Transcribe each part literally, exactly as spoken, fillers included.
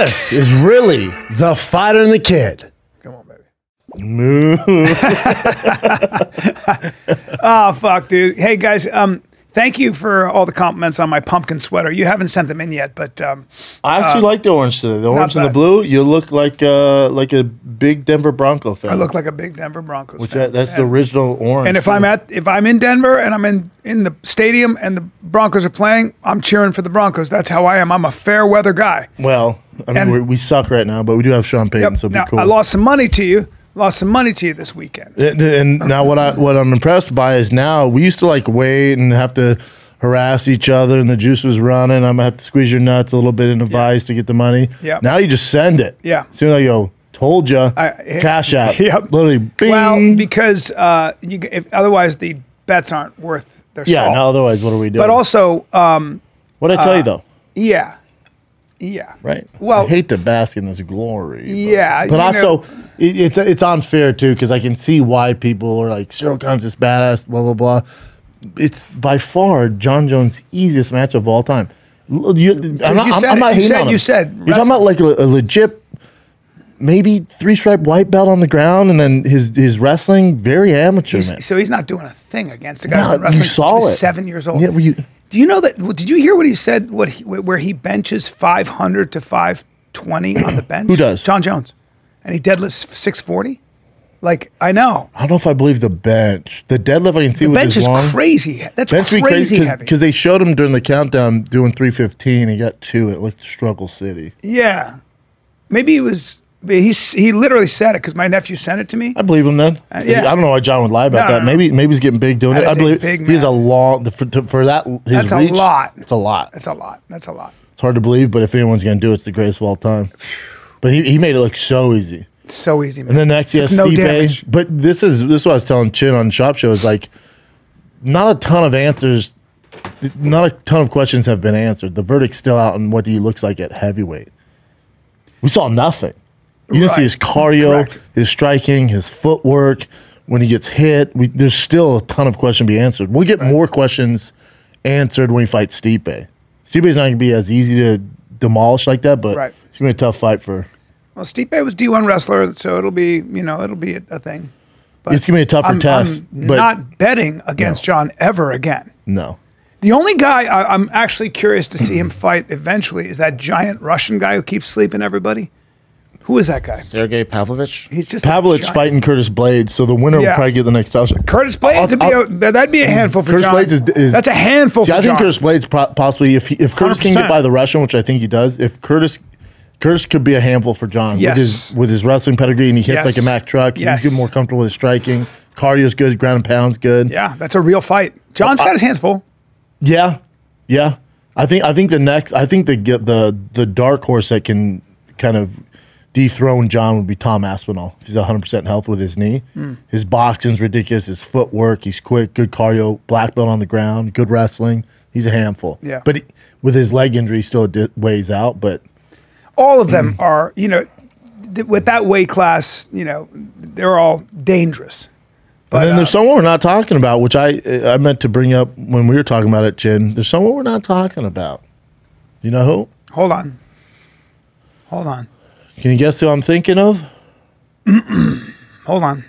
This is really the Fighter and the Kid. Come on, baby. Moo. Oh, fuck, dude. Hey, guys, um, thank you for all the compliments on my pumpkin sweater. You haven't sent them in yet, but um, I actually uh, like the orange today. The orange and the bad. blue. You look like uh, like a big Denver Bronco fan. I look like a big Denver Broncos Which fan. that, that's and, the original orange. And if I'm at, if I'm in Denver and I'm in in the stadium and the Broncos are playing, I'm cheering for the Broncos. That's how I am. I'm a fair weather guy. well, I mean, and- we're, we suck right now, but we do have Sean Payton, Yep. so it'll Now be cool. I lost some money to you. Lost some money to you this weekend. And, and now what I what I'm impressed by is now we used to like wait and have to harass each other, and the juice was running. I'm gonna have to squeeze your nuts a little bit in the vice to get the money. Yep. Now you just send it. Yeah. As soon as I go, told you, I- cash out. Yep. Literally. Bing. Well, because uh, you, if, otherwise the bets aren't worth their yeah. salt. No. Otherwise, what are we doing? But also, um, what did I tell you though? yeah, yeah. Right. Well, I hate to bask in this glory. But, Yeah, But you also, it, it's it's unfair too because I can see why people are like Cyril Gunn's this badass, blah blah blah. It's by far John Jones' easiest match of all time. L- You, I'm not, you I'm, said I'm it. not You hating said- on him. you said You're talking about like a, a legit, maybe three stripe white belt on the ground, and then his his wrestling very amateur. man. he's, so he's not doing a thing against the guy No, who's been wrestling you saw since he was it. seven years old. Yeah, were you? Do you know that? Did you hear what he said? What he, where he benches five hundred to five twenty on the bench? Who does? John Jones, and he deadlifts six forty. Like I know, I don't know if I believe the bench. The deadlift I can see the with bench his is long. crazy. That's Bench be crazy, crazy heavy. because they showed him during the countdown doing three fifteen. He got two, and it looked struggle city. Yeah, maybe he was. He he literally said it because my nephew sent it to me. I believe him then. Uh, yeah. I don't know why John would lie about No, that. no, no. Maybe maybe he's getting big doing That it. I is a believe big he's man. a long for, to, for that his That's a reach. lot. It's a lot. That's a lot. That's a lot. It's hard to believe, but if anyone's gonna do it, it's the greatest of all time. But he, he made it look so easy. So easy, man. And then next he has Took no Stipe. damage. But this is this is what I was telling Chin on Shop Show is like not a ton of answers, not a ton of questions have been answered. The verdict's still out on what he looks like at heavyweight. We saw nothing. You didn't see Right. his cardio, Correct. his striking, his footwork. When he gets hit, we, there's still a ton of questions to be answered. We'll get more questions answered when he fights Stipe. Stipe's not going to be as easy to demolish like that, but Right. it's going to be a tough fight for. Well, Stipe was D one wrestler, so it'll be you know it'll be a, a thing. But It's going to be a tougher I'm, test. I'm but not betting against John ever again. no. The only guy I, I'm actually curious to see him fight eventually is that giant Russian guy who keeps sleeping everybody. Who is that guy? Sergey Pavlovich. He's just a Pavlich giant- fighting Curtis Blades, so the winner Yeah. will probably get the next title shot. Curtis Blades. would be I'll- a, that'd be a handful for Curtis John. Blades is, is That's a handful See, for I think John. Curtis Blades pro- possibly if he, if Curtis can one hundred percent. get by the Russian, which I think he does. If Curtis Curtis could be a handful for John Yes. with his with his wrestling pedigree, and he hits Yes. like a Mack truck. Yes. He's getting more comfortable with his striking. Cardio's good. Ground and pound's good. Yeah, that's a real fight. John's got his hands full. Yeah, yeah. I think I think the next I think the get the the dark horse that can kind of dethrone John would be Tom Aspinall. If he's one hundred percent health with his knee. Hmm. His boxing's ridiculous. His footwork, he's quick, good cardio, black belt on the ground, good wrestling. He's a handful. Yeah. But he, with his leg injury, he still a di- ways out. But All of them are, you know, th- with that weight class, you know, they're all dangerous. But and then there's uh, someone we're not talking about, which I I meant to bring up when we were talking about it, Chin. There's someone we're not talking about. You know who? hold on, hold on, Can you guess who I'm thinking of? hold on.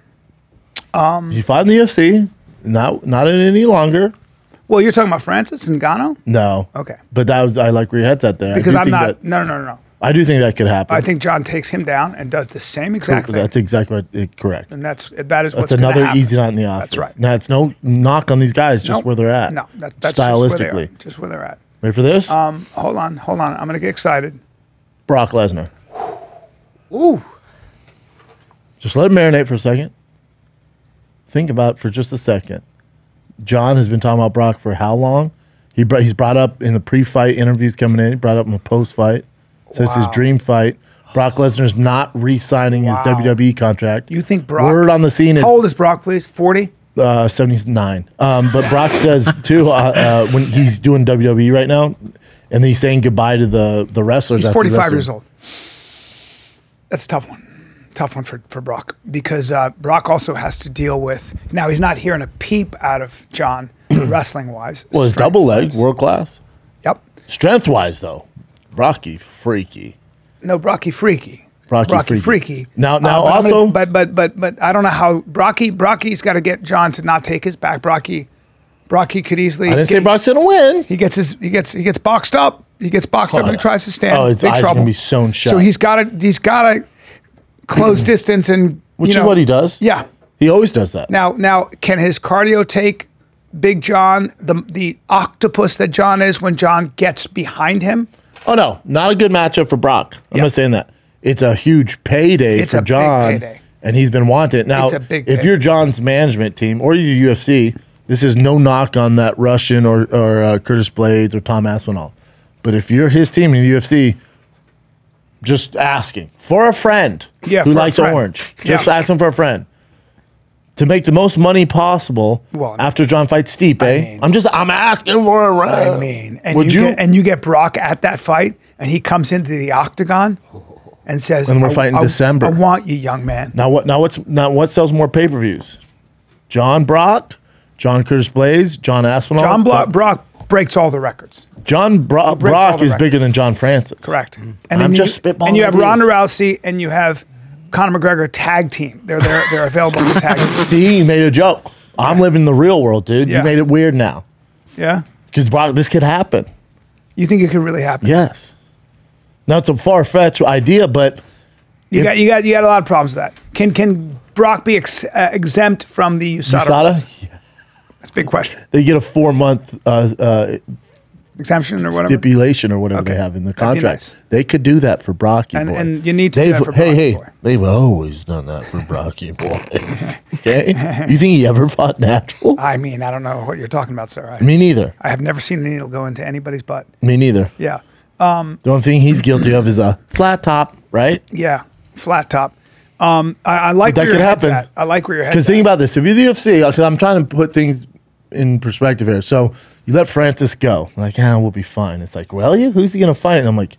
He fought in the U F C. Not not in any longer. Well, you're talking about Francis Ngannou? No. Okay. But that was I like where your head's at there. I Because do I'm think not. that- no, no, no, no. I do think that could happen. I think John takes him down and does the same exact thing. that's exactly what, it, correct. and that's that is what's That's gonna another happen. easy night in the office. That's right. Now it's no knock on these guys, just Nope. where they're at. No, that, that's just where they are. stylistically. Just where they're at. Ready for this? Um, hold on, hold on. I'm gonna get excited. Brock Lesnar. Ooh, Just let it marinate for a second. Think about it for just a second. John has been talking about Brock for how long? He brought, he's brought up in the pre-fight interviews coming in. He brought up in the post-fight. So it's his Wow. dream fight. Brock Lesnar's not re-signing his Wow. W W E contract. you think Brock? Word on the scene is How old is Brock? Please, forty. uh, seventy-nine. Um, but Brock says too uh, uh, when he's doing W W E right now, and then he's saying goodbye to the the wrestlers. He's after forty-five wrestling. years old. That's a tough one. Tough one for, for Brock because uh, Brock also has to deal with. Now he's not hearing a peep out of John wrestling wise. Well, his double leg, world class. Yep. Strength wise, though, Rocky freaky. No, Brocky Freaky. Brocky Brocky Freaky. Freaky. Now- now but I'm also- gonna- but but but but I don't know how Brocky Brocky's got to get John to not take his back. Brocky, Brocky could easily. I didn't get, say Brock's gonna win. He gets his. He gets. He gets boxed up. He gets boxed up and he tries to stand. Oh, his Big eyes are trouble. gonna be sewn shut. So he's got to. He's got to close distance and. Which you is know, what he does. Yeah. He always does that. Now, now, can his cardio take Big John, the the octopus that John is, when John gets behind him? Oh no, not a good matchup for Brock. I'm Yeah. not saying that. It's a huge payday It's for a big John, payday. and he's been wanted. Now, It's a big if payday. you're John's management team or you're U F C, this is no knock on that Russian or or uh, Curtis Blades or Tom Aspinall. But if you're his team in the U F C, just asking for a friend Yeah, who for a likes friend. orange, just Yeah. asking for a friend to make the most money possible Well, after John fights Stipe. I mean- I'm just I'm asking for a friend. I mean, and would you, you? Get, and you get Brock at that fight, and he comes into the octagon and says, And we're I- fighting I- December. I want you, young man." Now what? Now what's now what sells more pay per views? John Brock, John Curtis Blades, John Aspinall. John Blo- Brock breaks all the records. John Bro- breaks all Brock the is bigger records. than John Francis. Correct. And I'm then just you, spitballing And you have ideas. Ronda Rousey and you have Conor McGregor tag team. They're they're they're available for tag team. See, you made a joke. I'm living the real world, dude. Yeah. You made it weird now Yeah. because Brock, this could happen. You think it could really happen? Yes. Now it's a far fetched idea, but You If- got you got you got a lot of problems with that. Can can Brock be ex- uh, exempt from the U S A D A? USADA, That's a big question. they get a four month uh, uh, Exemption or whatever. stipulation or whatever Okay. they have in the That'd be contract. nice. They could do that for Brocky And- boy. and you need to do They've, that for hey, Brocky hey, boy. they've always done that for Brocky boy. Okay, you think he ever fought natural? I mean, I don't know what you're talking about, sir. I, Me neither. I have never seen a needle go into anybody's butt. Me neither. Yeah. The only thing he's guilty of is a flat top, right? Yeah. Flat top. Um, I, I like That where your could head's happen. at. I like where your head's Because at. think about this: if you're the U F C, because I'm trying to put things in perspective here. So you let Francis go, like, ah, we'll be fine. It's like, well, you, who's he gonna fight? And I'm like,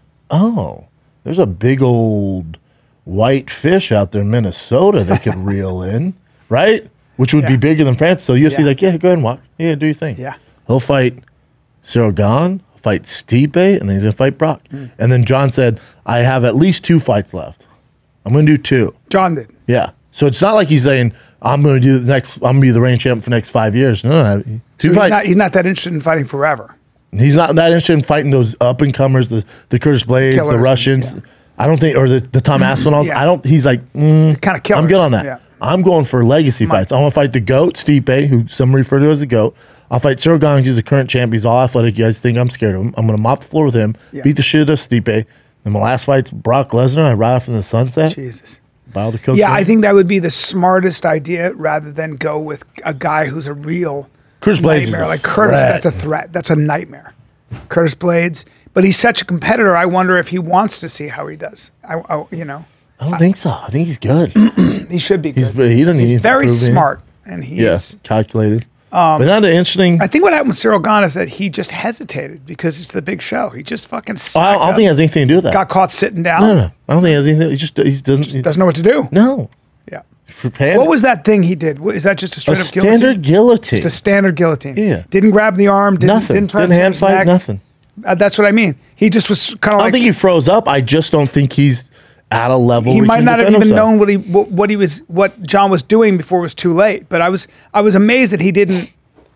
oh, there's a big old white fish out there in Minnesota they could reel in, right? Which would be Yeah. bigger than Francis. So U F C's Yeah. like, yeah, go ahead and walk. Yeah, do your thing. Yeah. He'll fight Cyril Gahn, fight Stipe, and then he's gonna fight Brock. Hmm. And then John said, I have at least two fights left. I'm gonna do two. John did. Yeah. So it's not like he's saying, I'm going to do the next, I'm going to be the reign champ for the next five years. No, no, no. So Two he's fights. not, he's not that interested in fighting forever. He's not that interested in fighting those up and comers, the, the Curtis Blades, Killers, the Russians. yeah. I don't think, or the, the Tom Aspinalls. Yeah. I don't, he's like, mm, Kind of killers. I'm good on that. Yeah. I'm going for legacy fights. I want to fight the GOAT, Stipe, who some refer to as the GOAT. I'll fight Cyril Gahn. He's the current champ. He's all athletic. You guys think I'm scared of him. I'm going to mop the floor with him, Yeah. beat the shit out of Stipe. Then my last fight's Brock Lesnar. I ride off in the sunset. Jesus. Buy all the cocaine. Yeah, I think that would be the smartest idea rather than go with a guy who's a real Curtis Blades is nightmare. a Like Curtis, threat. that's a threat. That's a nightmare. Curtis Blades. But he's such a competitor. I wonder if he wants to see how he does. I, I you know, I don't think so. I think he's good. he should be good. He's he doesn't He's need very to prove anything. smart, and he's. Yeah, calculated. but not an interesting. I think what happened with Cyril Gahn is that he just hesitated because it's the big show. He just fucking. I don't, I don't think it has anything to do with that. got caught sitting down. no, no, I don't think it has anything. He just he doesn't. he- Doesn't know what to do. no, Yeah. for panic. What was that thing he did? What- Is that just a a straight up standard guillotine? guillotine? Just a standard guillotine. Yeah. Didn't grab the arm. Didn't, nothing. Didn't, try Didn't to turn hand his fight. neck. Nothing. Uh, that's what I mean. He just was kind of I don't like. think he froze up. I just don't think he's at a level. he where might can not have defend even himself. known what he what, what he was what John was doing before it was too late. But I was I was amazed that he didn't.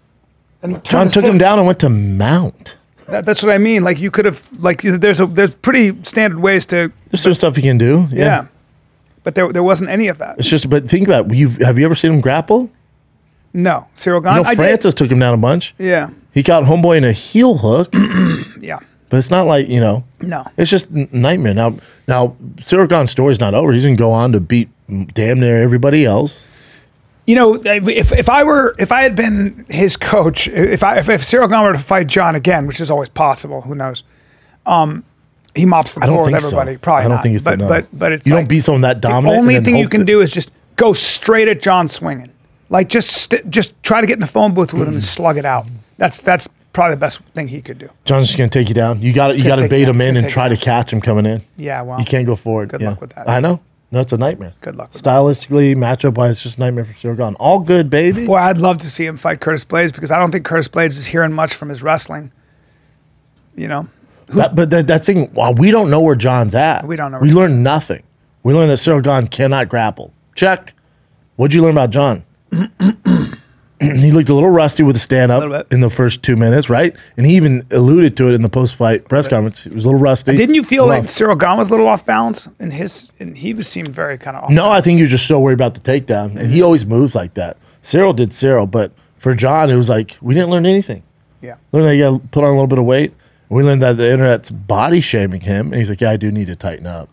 And he turned John his took him hip. down and went to mount. That, that's what I mean. Like you could have like there's a there's pretty standard ways to There's some stuff he can do. Yeah. yeah. But there there wasn't any of that. It's just, but think about it. You have you ever seen him grapple? No, Cyril Gahn. You know, I Francis took him down a bunch. did. Yeah. He caught homeboy in a heel hook, Yeah. but it's not like you know. No. It's just n- nightmare. Now, now Cyril Gahn's story's not over. He's gonna go on to beat damn near everybody else. You know, if if I were if I had been his coach, if I if, if Cyril Gahn were to fight John again, which is always possible, who knows? Um, he mops the I don't floor with think everybody. so. Probably I don't not. think it's but enough. but but it's You like, don't beat someone that dominant. The and only then thing you hope can that- do is just go straight at John swinging, like just st- just try to get in the phone booth with him and slug it out. That's that's probably the best thing he could do. John's just gonna take you down. You got you gonna got to take bait you down. him He's in gonna and take try you to catch him coming in. Yeah, well, You can't go forward. Good Yeah. luck with that. I know. No, it's a nightmare. Good luck with Stylistically, matchup wise, it's just a nightmare for Cyril Gahn. All good, baby. Boy, I'd love to see him fight Curtis Blades because I don't think Curtis Blades is hearing much from his wrestling. You know, That, but that, that's thing. Well, we don't know where John's at. We don't know where We John's learned nothing. We learned that Cyril Gahn cannot grapple. Check. What'd you learn about John? He looked a little rusty with the stand little up bit. in the first two minutes, right? And he even alluded to it in the post fight press conference. He was a little rusty. Didn't you feel Rough. like Cyril Gahn was a little off balance in his? And he was seemed very kind of off. No, I think you're just so worried about the takedown, and he always moves like that. Cyril did Cyril, but for John, it was like we didn't learn anything. Yeah. Learned that you got to put on a little bit of weight. We learned that the internet's body shaming him, and he's like, "Yeah, I do need to tighten up."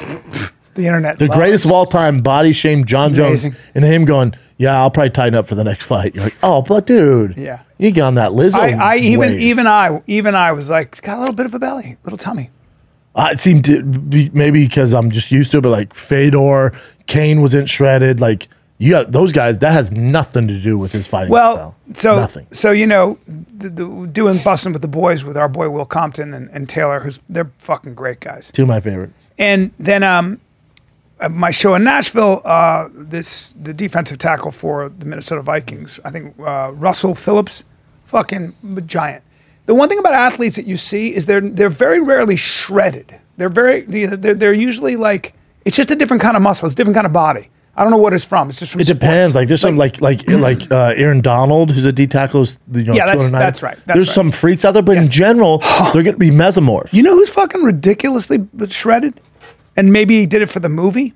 The internet. The loves- greatest of all time body shamed John Amazing. Jones, and him going, "Yeah, I'll probably tighten up for the next fight." You're like, "Oh, but dude, Yeah. you get on that Lizzo." I, I even wave." even I even I was like, got a little bit of a belly, little tummy. Uh, it seemed to be maybe because I'm just used to it, but like Fedor, Kane wasn't shredded. Like you got those guys. That has nothing to do with his fighting Well, style. so nothing. so you know, the, the, doing busting with the boys with our boy Will Compton and, and Taylor, who's they're fucking great guys. Two of my favorite. And then um, at my show in Nashville, uh, this the defensive tackle for the Minnesota Vikings, I think uh, Russell Phillips, fucking giant. The one thing about athletes that you see is they're they're very rarely shredded. They're very they're, they're usually like it's just a different kind of muscle, it's a different kind of body. I don't know what it's from. It's just from It depends. sports. Like there's some like like like uh, Aaron Donald, who's a D tackle, who's, you know, Yeah, that's- two ninety. that's right. That's there's right. some freaks out there, but in Yes. general, they're going to be mesomorph. You know who's fucking ridiculously shredded, and maybe he did it for the movie.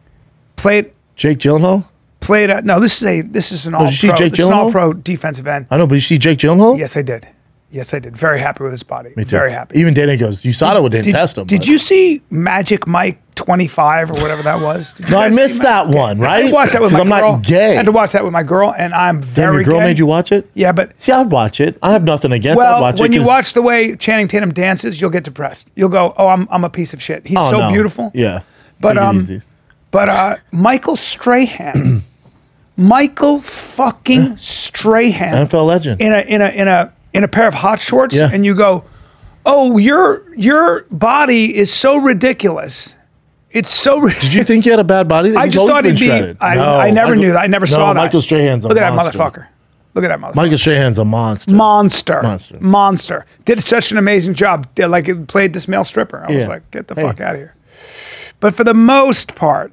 Played Jake Gyllenhaal. played. A, no, this is a this is an all did you see pro. Jake This is an Gyllenhaal? all pro defensive end. I know, but you see Jake Gyllenhaal? Yes, I did. Yes, I did. Very happy with his body. Me too. Very happy. Even Danny goes, you saw it, didn't Did, test him. did but- you see Magic Mike twenty-five or whatever that was? Did you No, I guys see missed that Magic? one, I right? had to watch that with 'Cause my I'm girl. not gay. I had to watch that with my girl, and I'm Damn, very your girl gay. made you watch it? Yeah, but See, I'd watch it. I have nothing against. I'd well, watch when it you 'cause- watch the way Channing Tatum dances, you'll get depressed. You'll go, "Oh, I'm I'm a piece of shit." He's Oh, so no. beautiful. Yeah, But, Take it um, easy. But uh, Michael Strahan, Michael fucking Strahan, N F L legend. in a in a in a in a pair of hot shorts, Yeah. and you go, "Oh, your your body is so ridiculous. It's so." Ri- Did you think he had a bad body? I He's just always thought been he'd be. shredded. I, No, I never Michael- knew that. I never no, saw that. Michael Strahan's a Look at that monster. motherfucker. Look at that motherfucker. Michael Strahan's a monster. Monster. Monster. Monster. Did such an amazing job. Did, like it played this male stripper. I was Yeah. like, get the Hey. fuck out of here. But for the most part,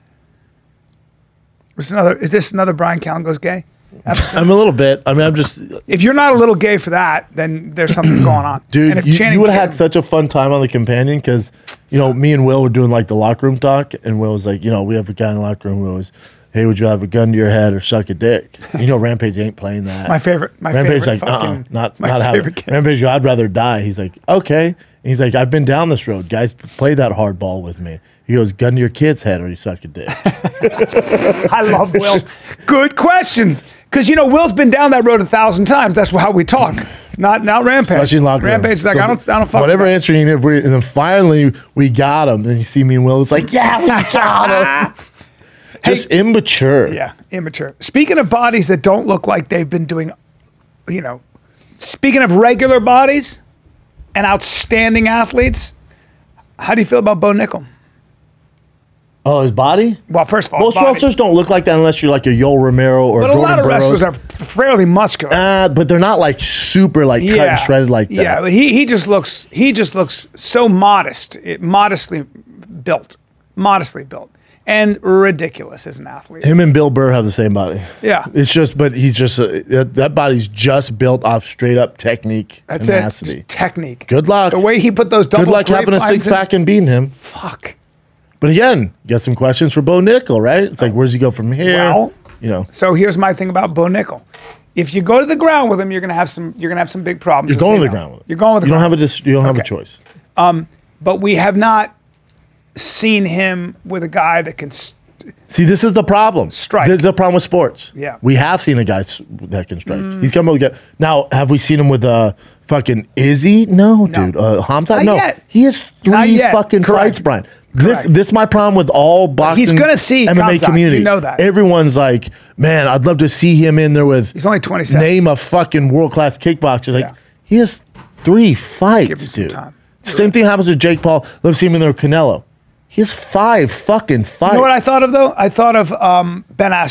is another is this another Brian Callen goes gay? episode? I'm a little bit. I mean, I'm just, If you're not a little gay for that, then there's something going on. dude. And if You, Channing you would have Tatum- had such a fun time on the companion because, you know, me and Will were doing like the locker room talk, and Will was like, you know, we have a guy in the locker room who was, hey, would you have a gun to your head or suck a dick? You know, Rampage ain't playing that. my favorite, my Rampage favorite like, uh, uh fucking, not my not how. favorite kid. Rampage, go, I'd rather die. He's like, okay. And he's like, I've been down this road. Guys, play that hard ball with me. He goes, gun to your kid's head or you suck a dick. I love Will. Good questions. Because, you know, Will's been down that road a thousand times. That's how we talk. Not not Rampage. Especially in locker Rampage is like, So I don't, I don't fuck whatever with that. answer you need, and then finally we got him. Then you see me and Will. It's like, yeah, we got him. Just immature. Yeah, immature. Speaking of bodies that don't look like they've been doing, you know, speaking of regular bodies and outstanding athletes, how do you feel about Bo Nickel? Oh, his body? Well, first of all, Most body. wrestlers don't look like that unless you're like a Yoel Romero or but a Jordan lot of Burroughs. wrestlers are fairly muscular. Uh, but they're not like super like cut and shredded like that. Yeah, he he just looks he just looks so modest, it, modestly built, modestly built, and ridiculous as an athlete. Him and Bill Burr have the same body. Yeah. It's just, but he's just, a, that, that body's just built off straight up technique, That's tenacity. it. Just technique. Good luck. The way he put those double Good luck having a grapevines six in- pack and beating him. Fuck. But again, got some questions for Bo Nickel, right? It's like, where's he go from here? Well, you know, So here's my thing about Bo Nickel. If you go to the ground with him, you're gonna have some. You're gonna have some big problems. you're with going to the female. ground with him. You're going with the You don't ground. have a dis- you don't have a Okay. choice. But we have not seen him with a guy that can. St- See, this is the problem. Strike. This is the problem with sports. Yeah. We have seen a guy s- that can strike. He's come up with a- Now, have we seen him with uh, fucking Izzy? No, dude. Uh, Hamza? Not No. yet. He has Not three yet. fucking Correct. fights, Brian. This, Correct. this is my problem with all boxing. gonna see M M A Hamzat. community. You know that. Everyone's like, man, I'd love to see him in there with. He's only twenty-seven. Name a fucking world class kickboxer. Like Yeah. he has three Give him fights, some dude. time. Same thing happens with Jake Paul. Let's see him in there with Canelo. He has five fucking fights. You know what I thought of though? I thought of um, Ben Askren,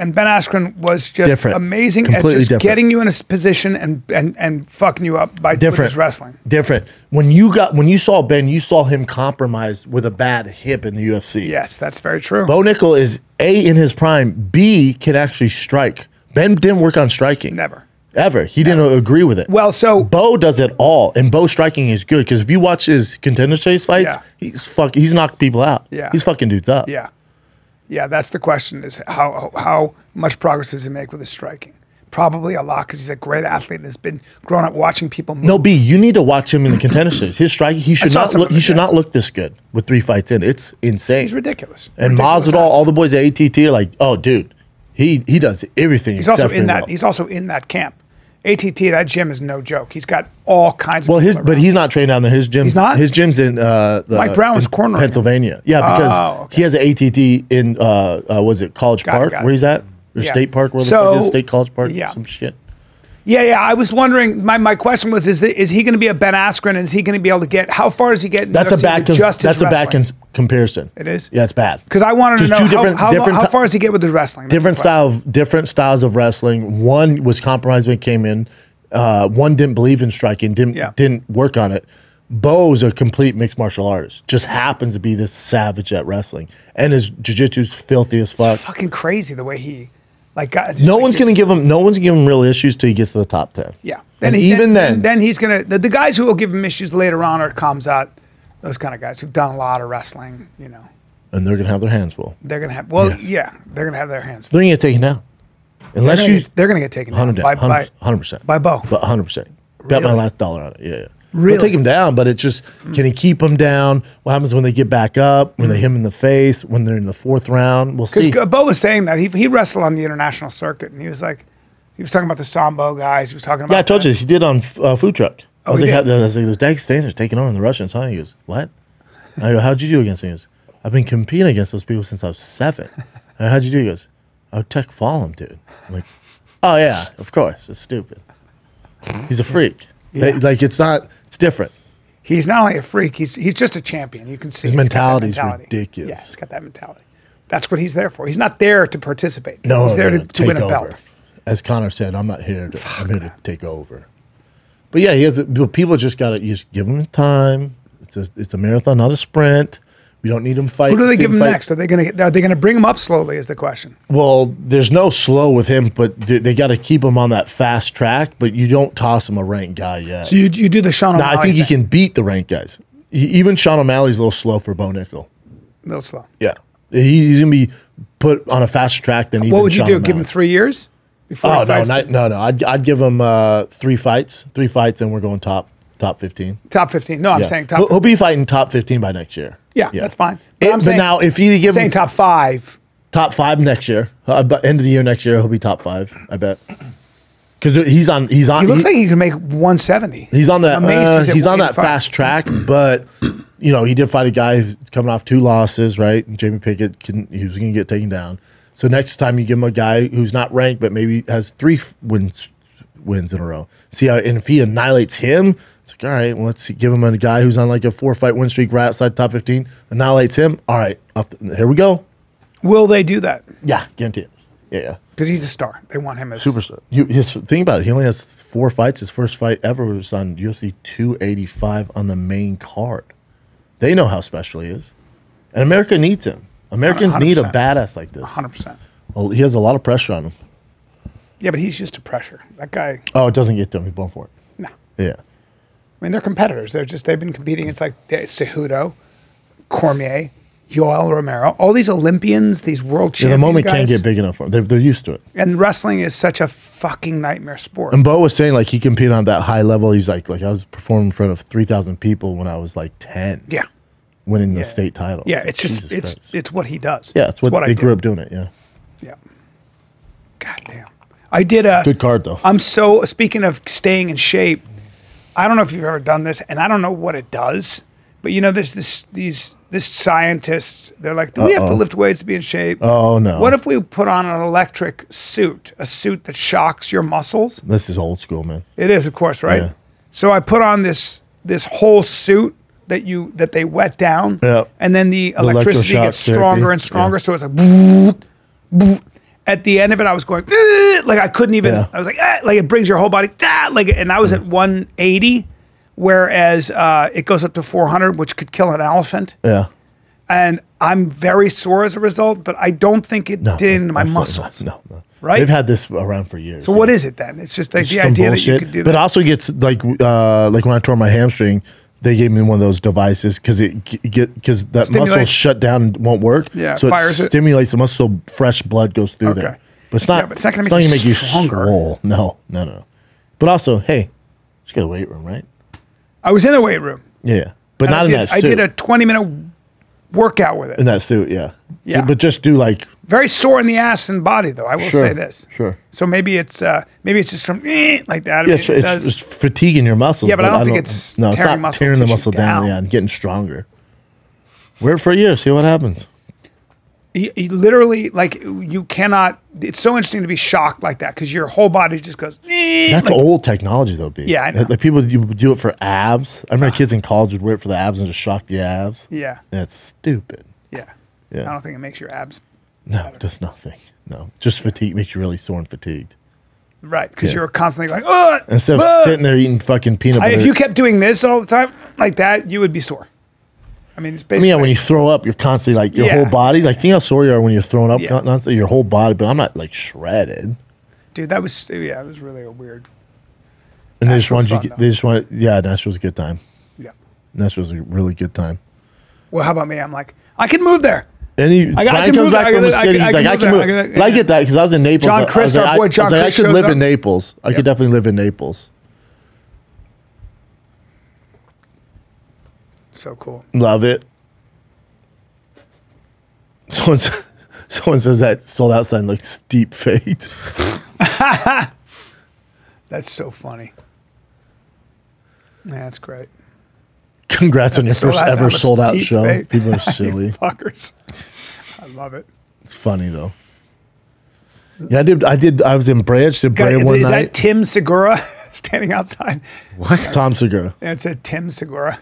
And Ben Askren was just Different. amazing at Completely just different. getting you in a s- position and and and fucking you up by with Different his wrestling. Different. When you got when you saw Ben, you saw him compromised with a bad hip in the U F C. Yes, that's very true. Bo Nickel is A, in his prime, B, can actually strike. Ben didn't work on striking. Never. Ever. He didn't agree with it. Well, so Bo does it all, and Bo striking is good because if you watch his Contender Series fights, Yeah. he's fuck he's knocked people out. Yeah. He's fucking dudes up. yeah, yeah, that's the question: is how how much progress does he make with his striking? Probably a lot because he's a great athlete and has been grown up watching people move. No, B, you need to watch him in the Contender Series. His striking, he should saw not some look, of he it, should yeah. not look this good with three fights in. It's insane. He's ridiculous. And Ridiculous Masvidal, all the boys at A T T are like, oh, dude, he he does everything. He's also in exceptionally that. well. He's also in that camp. A T T, that gym is no joke. He's got all kinds of. Well, his people but around. he's not trained down there. His gym's He's not? his gym's in uh, the, Mike Brown was in cornering him. Pennsylvania. Yeah, because Oh, okay. he has an A T T in uh, uh was it College Got it, Park got it. where he's at or Yeah. State Park where the So- fuck is State College Park yeah. some shit. Yeah, yeah. I was wondering. My, my question was: Is the, is he going to be a Ben Askren? And is he going to be able to get? How far does he get? In That's U a F C bad with cons- just his that's a bad wrestling? cons- comparison. It is? Yeah, it's bad. Because I wanted to Just know two how, different- how, different how ti- far does he get with his wrestling? That's different the question. style of different styles of wrestling. One was compromised when it came in. Uh, one didn't believe in striking, didn't Yeah. didn't work on it. Bo's a complete mixed martial artist. Just happens to be this savage at wrestling, and his jiu-jitsu's filthy as fuck. Fucking crazy the way he, like, got, just No like one's he- gonna give him. No one's gonna give him real issues till he gets to the top ten. Yeah. and he- even then, then he's gonna. The, the guys who will give him issues later on are Kamzat, those kind of guys who've done a lot of wrestling. You know, and they're gonna have their hands full. they're gonna have. Well, yeah, they're gonna have their hands. They're gonna get taken down, They're unless gonna, you get, they're gonna get taken down hundred by, down, by hundred percent, by Bo. but hundred percent. Bet my Really? last dollar on it. Yeah, yeah. Really? They'll take him down, but it's just can he keep him down? What happens when they get back up? When they hit him in the face? When they're in the fourth round? We'll see. Because Bo was saying that he he wrestled on the international circuit, and he was like, he was talking about the Sambo guys. He was talking about. Yeah, I told that. you this. He did on uh, Food Truck. I was Oh, he like, did? I was like, those Dagestanians taking on the Russians, huh? He goes, what? I go, how'd you do against him? He goes, I've been competing against those people since I was seven. I go, how'd you do? He goes, I would tech fall him, dude. I'm like, oh yeah, of course. It's stupid. He's a freak. They- Yeah. like it's not. It's different. He's not only a freak; he's he's just a champion. You can see His he's got that mentality's mentality. ridiculous. Yeah, he's got that mentality. That's what he's there for. He's not there to participate. No, he's there no, to, no, to win a take belt. over. As Connor said, I'm not here to. I'm here to take over. But yeah, he has. But people just got to just give him time. It's a it's a marathon, not a sprint. We don't need him fighting. Who do they give him next? Are they going to are they going to bring him up slowly? Is the question. Well, there's no slow with him, but they, they got to keep him on that fast track. But you don't toss him a ranked guy yet. So you you do the Sean Now, O'Malley I think he thing. can beat the ranked guys. He, even Sean O'Malley's a little slow for Bo Nickel. A little slow. Yeah, he, he's gonna be put on a faster track than even. What would you Sean do? Give him O'Malley. three years before Oh he no, fights not, no, no! I'd I'd give him uh, three fights, three fights, and we're going top top fifteen. top fifteen? No, I'm Yeah. saying top. He'll, he'll be fighting top fifteen by next year. yeah, that's fine. It- I'm but saying, now, if you give saying him top five. top five next year, uh, but end of the year next year, he'll be top five. I bet because he's on. He's on. He looks he- like he can make one seventy. He's on that. I'm amazed uh, he's at he's on that one eighty-five. fast track, but you know he did fight a guy who's coming off two losses, right? And Jamie Pickett can he was going to get taken down. So next time you give him a guy who's not ranked, but maybe has three f- wins wins in a row. See how and if he annihilates him, it's like all right. Well, let's see, give him a guy who's on like a four fight win streak right outside top fifteen. Annihilates him. All right, off the, here we go. Will they do that? Yeah, guarantee it. Yeah, yeah. Because he's a star. They want him as Superstar. You his think about it. He only has four fights. His first fight ever was on U F C two eighty-five on the main card. They know how special he is, and America needs him. Americans need a one hundred percent. badass like this. one hundred percent. Well, he has a lot of pressure on him. Yeah, but he's used to pressure. That guy, Oh, it doesn't get to him. He's born for it. no. Yeah. I mean, they're competitors. They're just, they've been competing. It's like uh, Cejudo, Cormier, Yoel Romero, all these Olympians, these world Yeah, champions. the moment can't get big enough for him. They're, they're used to it. And wrestling is such a fucking nightmare sport. And Bo was saying like he competed on that high level. He's like like I was performing in front of three thousand people when I was like ten. yeah. Winning the Yeah. state title. Yeah, it's just, Jesus it's Christ. it's what he does. yeah, it's what, I they do. grew up doing it. Yeah. Yeah. God damn. I did a. Good card though. I'm so, speaking of staying in shape, I don't know if you've ever done this, and I don't know what it does, but you know, there's this, these, this scientists, they're like, do we have to Uh-oh. lift weights to be in shape? Oh no. What if we put on an electric suit, a suit that shocks your muscles? This is old school, man. It is, of course, right? Yeah. So I put on this this whole suit that you that they wet down, Yeah. and then the electricity electroshock gets stronger therapy, and stronger. yeah. So it's like, boop, boop, at the end of it, I was going "Ugh," like I couldn't even. Yeah. I was like, ah, like it brings your whole body ah, like, and I was at one eighty, whereas uh, it goes up to four hundred, which could kill an elephant. Yeah. And I'm very sore as a result, but I don't think it No, did into my absolutely muscles. not. No, no. Right? They've had this around for years. So what is it then? It's just like the Some idea that you bullshit. could do But that. also gets like uh like when I tore my hamstring, they gave me one of those devices because it g- get because that muscle Stimulates- shut down and won't work. Yeah, so it fires it. stimulates the muscle, so fresh blood goes through Okay. there. But it's not. Yeah, but it's not gonna it's make you make you stronger. swole. No, no, no, no. But also, hey, just go to the weight room, right? I was in the weight room. Yeah, yeah. But and not I in did, that suit. I did a twenty minute workout with it. in that suit, yeah. Yeah. But just do like Very sore in the ass and body, though. I will Sure, say this. sure. So maybe it's uh, maybe it's just from eh, like that. I yeah, mean, it's, it it's, does- it's fatiguing your muscles. Yeah, but I don't think it's no, it's tearing not muscle tearing the tissue muscle down. down. Yeah, and getting stronger. Wear it for a year, see what happens. you, you literally like you cannot. It's so interesting to be shocked like that because your whole body just goes. eh, That's like- old technology, though, B. Yeah, I know. Like people you would do it for abs. I remember kids in college would wear it for the abs and just shock the abs. Yeah, That's stupid. yeah, Yeah. I don't think it makes your abs No, it does nothing. No, just fatigue makes you really sore and fatigued. right because Yeah. you're constantly like, oh. Instead of sitting there eating fucking peanut butter. If you kept doing this all the time like that, you would be sore. I mean, it's I basically. mean, yeah, when you throw up, you're constantly like your Yeah. whole body. Like, think how sore you are when you're throwing up. Yeah. Not, not your whole body, but I'm not like shredded. dude, that was yeah, it was really a weird. And they just Nashville's want you. fun, Get, though. they just want. Yeah, Nashville's a good time. Yeah. Nashville's a really good time. Well, how about me? I'm like, I can move there. And he, I got- I Brian can comes move back there. from I the can- city. I He's can like, I move can there. move. I can- But I yeah. get that because I was in Naples. John I was Chris, like, our I, boy I John was like, I Chris could shows live up. in Naples. I Yep. could definitely live in Naples. So cool. Love it. Someone, s- someone says that sold out sign looks steep fade. That's so funny. Yeah, that's great. Congrats on your So first that's ever not a sold out steep show. fade. People are You silly. fuckers. I love it. It's funny though. Yeah, I did. I did. I was in Branch. Did Guy, Brea one is night. that Tim Segura standing outside? What? Tom Segura. Yeah, it said Tim Segura.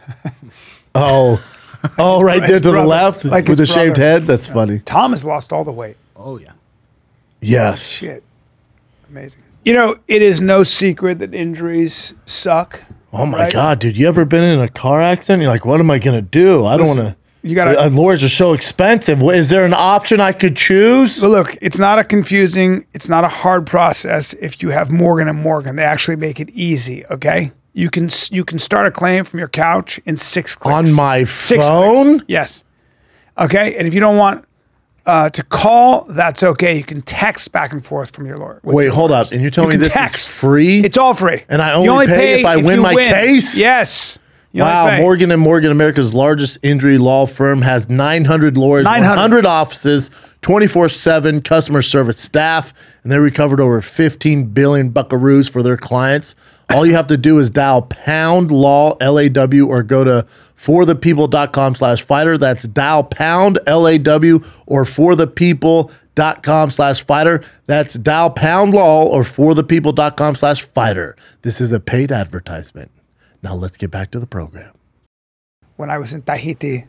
Oh, oh, right there to the brother. left Like with the his shaved brother. head. That's funny. Tom has lost all the weight. Oh yeah. Yes. Shit. Amazing. You know, it is no secret that injuries suck. Oh my right? God, dude! You ever been in a car accident? You're like, what am I gonna do? I don't Listen, want to. you gotta- Uh, lawyers are so expensive. Wh- Is there an option I could choose? But look, it's not a confusing, it's not a hard process if you have Morgan and Morgan. They actually make it easy, okay? You can s- you can start a claim from your couch in six clicks. On my Six phone? clicks. Yes. Okay, and if you don't want uh, to call, that's okay. You can text back and forth from your lawyer. with Wait, your hold lawyers. up. And you're telling You me can this is free? It's all free. And I You only pay if I win you my case? Yes. You only Wow, pay. Morgan and Morgan, America's largest injury law firm, has nine hundred lawyers, nine hundred. one hundred offices, twenty-four seven customer service staff, and they recovered over fifteen billion buckaroos for their clients. All you have to do is dial pound law L A W or go to forthepeople.com slash fighter. That's dial pound L A W or forthepeople.com slash fighter. That's dial pound law or forthepeople.com slash fighter. This is a paid advertisement. Now let's get back to the program. When I was in Tahiti,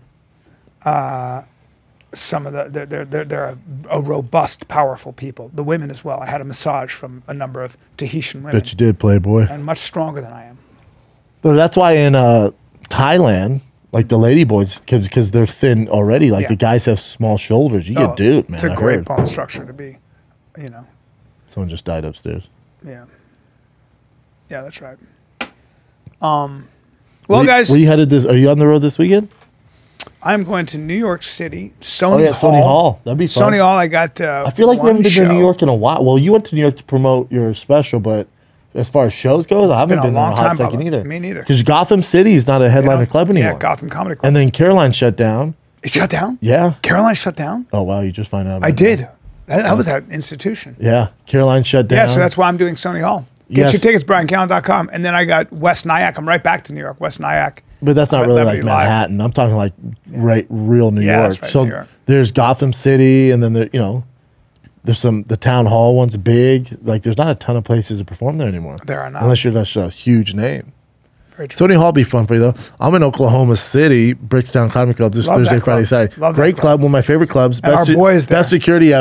uh, some of the they're they're they're, they're a, a robust, powerful people. The women as well. I had a massage from a number of Tahitian women, Bet you did, Playboy. and much stronger than I am. But that's why in uh, Thailand, like the lady boys, because they're thin already, like Yeah. the guys have small shoulders. You Oh, get dude, man. it's a I great heard. bone structure to be, you know. Someone just died upstairs. Yeah, yeah, that's right. Um, well, where, guys, where you headed this? Are you on the road this weekend? I'm going to New York City. Sony Oh yeah, Hall. Sony Hall. That'd be fun. Sony Hall. I got. Uh, I feel like we one haven't been show. to New York in a while. Well, you went to New York to promote your special, but as far as shows goes, I haven't been a been there in long a hot time, second Bubba. either. Me neither. Because Gotham City is not a You headliner know? club anymore. Yeah, Gotham Comedy Club. And then Caroline shut down. It shut down. Yeah. Caroline shut down. Oh wow, you just find out. I about did. that. That, that was an institution. Yeah, Caroline shut down. Yeah, so that's why I'm doing Sony Hall. Get Yes. your tickets, brian callen dot com. And then I got West Nyack. I'm right back to New York, West Nyack. But that's not Let- really let like me lie. Manhattan. I'm talking like right, real New Yeah, York. that's right, so New York. there's Gotham City, and then there, you know, there's some the town hall one's big. Like there's not a ton of places to perform there anymore. There are not. unless you're just a huge name. Very true. Sony Hall will be fun for you though. I'm in Oklahoma City, Brickstown Comedy Club this Love Thursday, that Friday, club. Saturday. Love that Great club. club, one of my favorite clubs. And our se- boy is there. best security ever.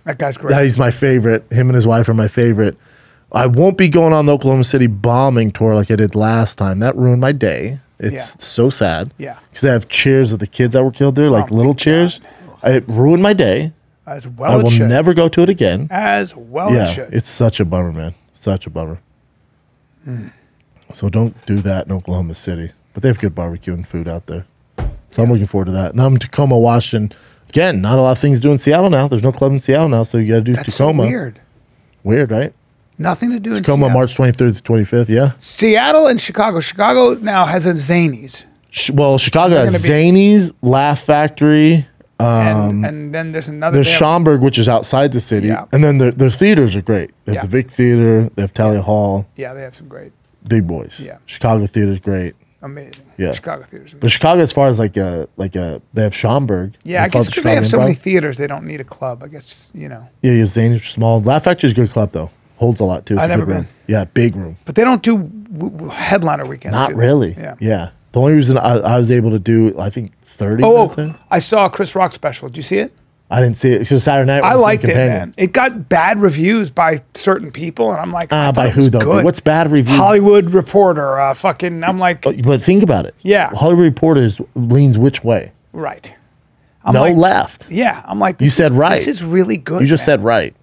That guy's great. Yeah, he's my favorite. Him and his wife are my favorite. I won't be going on the Oklahoma City bombing tour like I did last time. That ruined my day. It's Yeah. so sad. Yeah. Because they have cheers of the kids that were killed there, like Oh, little my cheers. It ruined my day. As well I it will should. never go to it again. As well it Yeah, should. it's such a bummer, man. Such a bummer. Hmm. So don't do that in Oklahoma City. But they have good barbecue and food out there. So I'm looking forward to that. Now I'm in Tacoma, Washington. Again, not a lot of things to do in Seattle now. There's no club in Seattle now, so you got to do That's so Tacoma. weird. Weird, right? Nothing to do in Tacoma, Seattle. March twenty-third to twenty-fifth, yeah. Seattle and Chicago. Chicago now has a Zanies. Sh- Well, Chicago They're has gonna be- Zanies, Laugh Factory. and, and then there's another. There's they have- Schaumburg, which is outside the city. Yeah. And then their, their theaters are great. They have Yeah. the Vic Theater, they have Talia Hall, Yeah, they have some great, big boys. Yeah. Chicago Theater's great. amazing. Yeah. Chicago theaters. But Amazing. Chicago, as far as like a, like a, they have Schaumburg. Yeah, I They call guess it the because they have so Chicago many Improv. theaters, they don't need a club. I guess you know, Yeah, you have Zanies, small. Laugh Factory's a good club, though. Holds a lot, too. It's I've a good never room. been. Yeah, big room. but they don't do w- w- headliner weekends. Not do they? really. Yeah. Yeah. The only reason I, I was able to do, I think, thirty Oh, minutes oh, there. I saw a Chris Rock special. Did you see it? I didn't see it. It was Saturday night. I was liked it, Companion. man. It got bad reviews by certain people, and I'm like, I Ah, thought by it who was though? good. What's bad review? Hollywood Reporter, uh, fucking. I'm like, But think about it. Yeah. Hollywood Reporters leans which way? right. I'm no like, left. Yeah, I'm like, You this said is, right. This is really good. You just man. said right.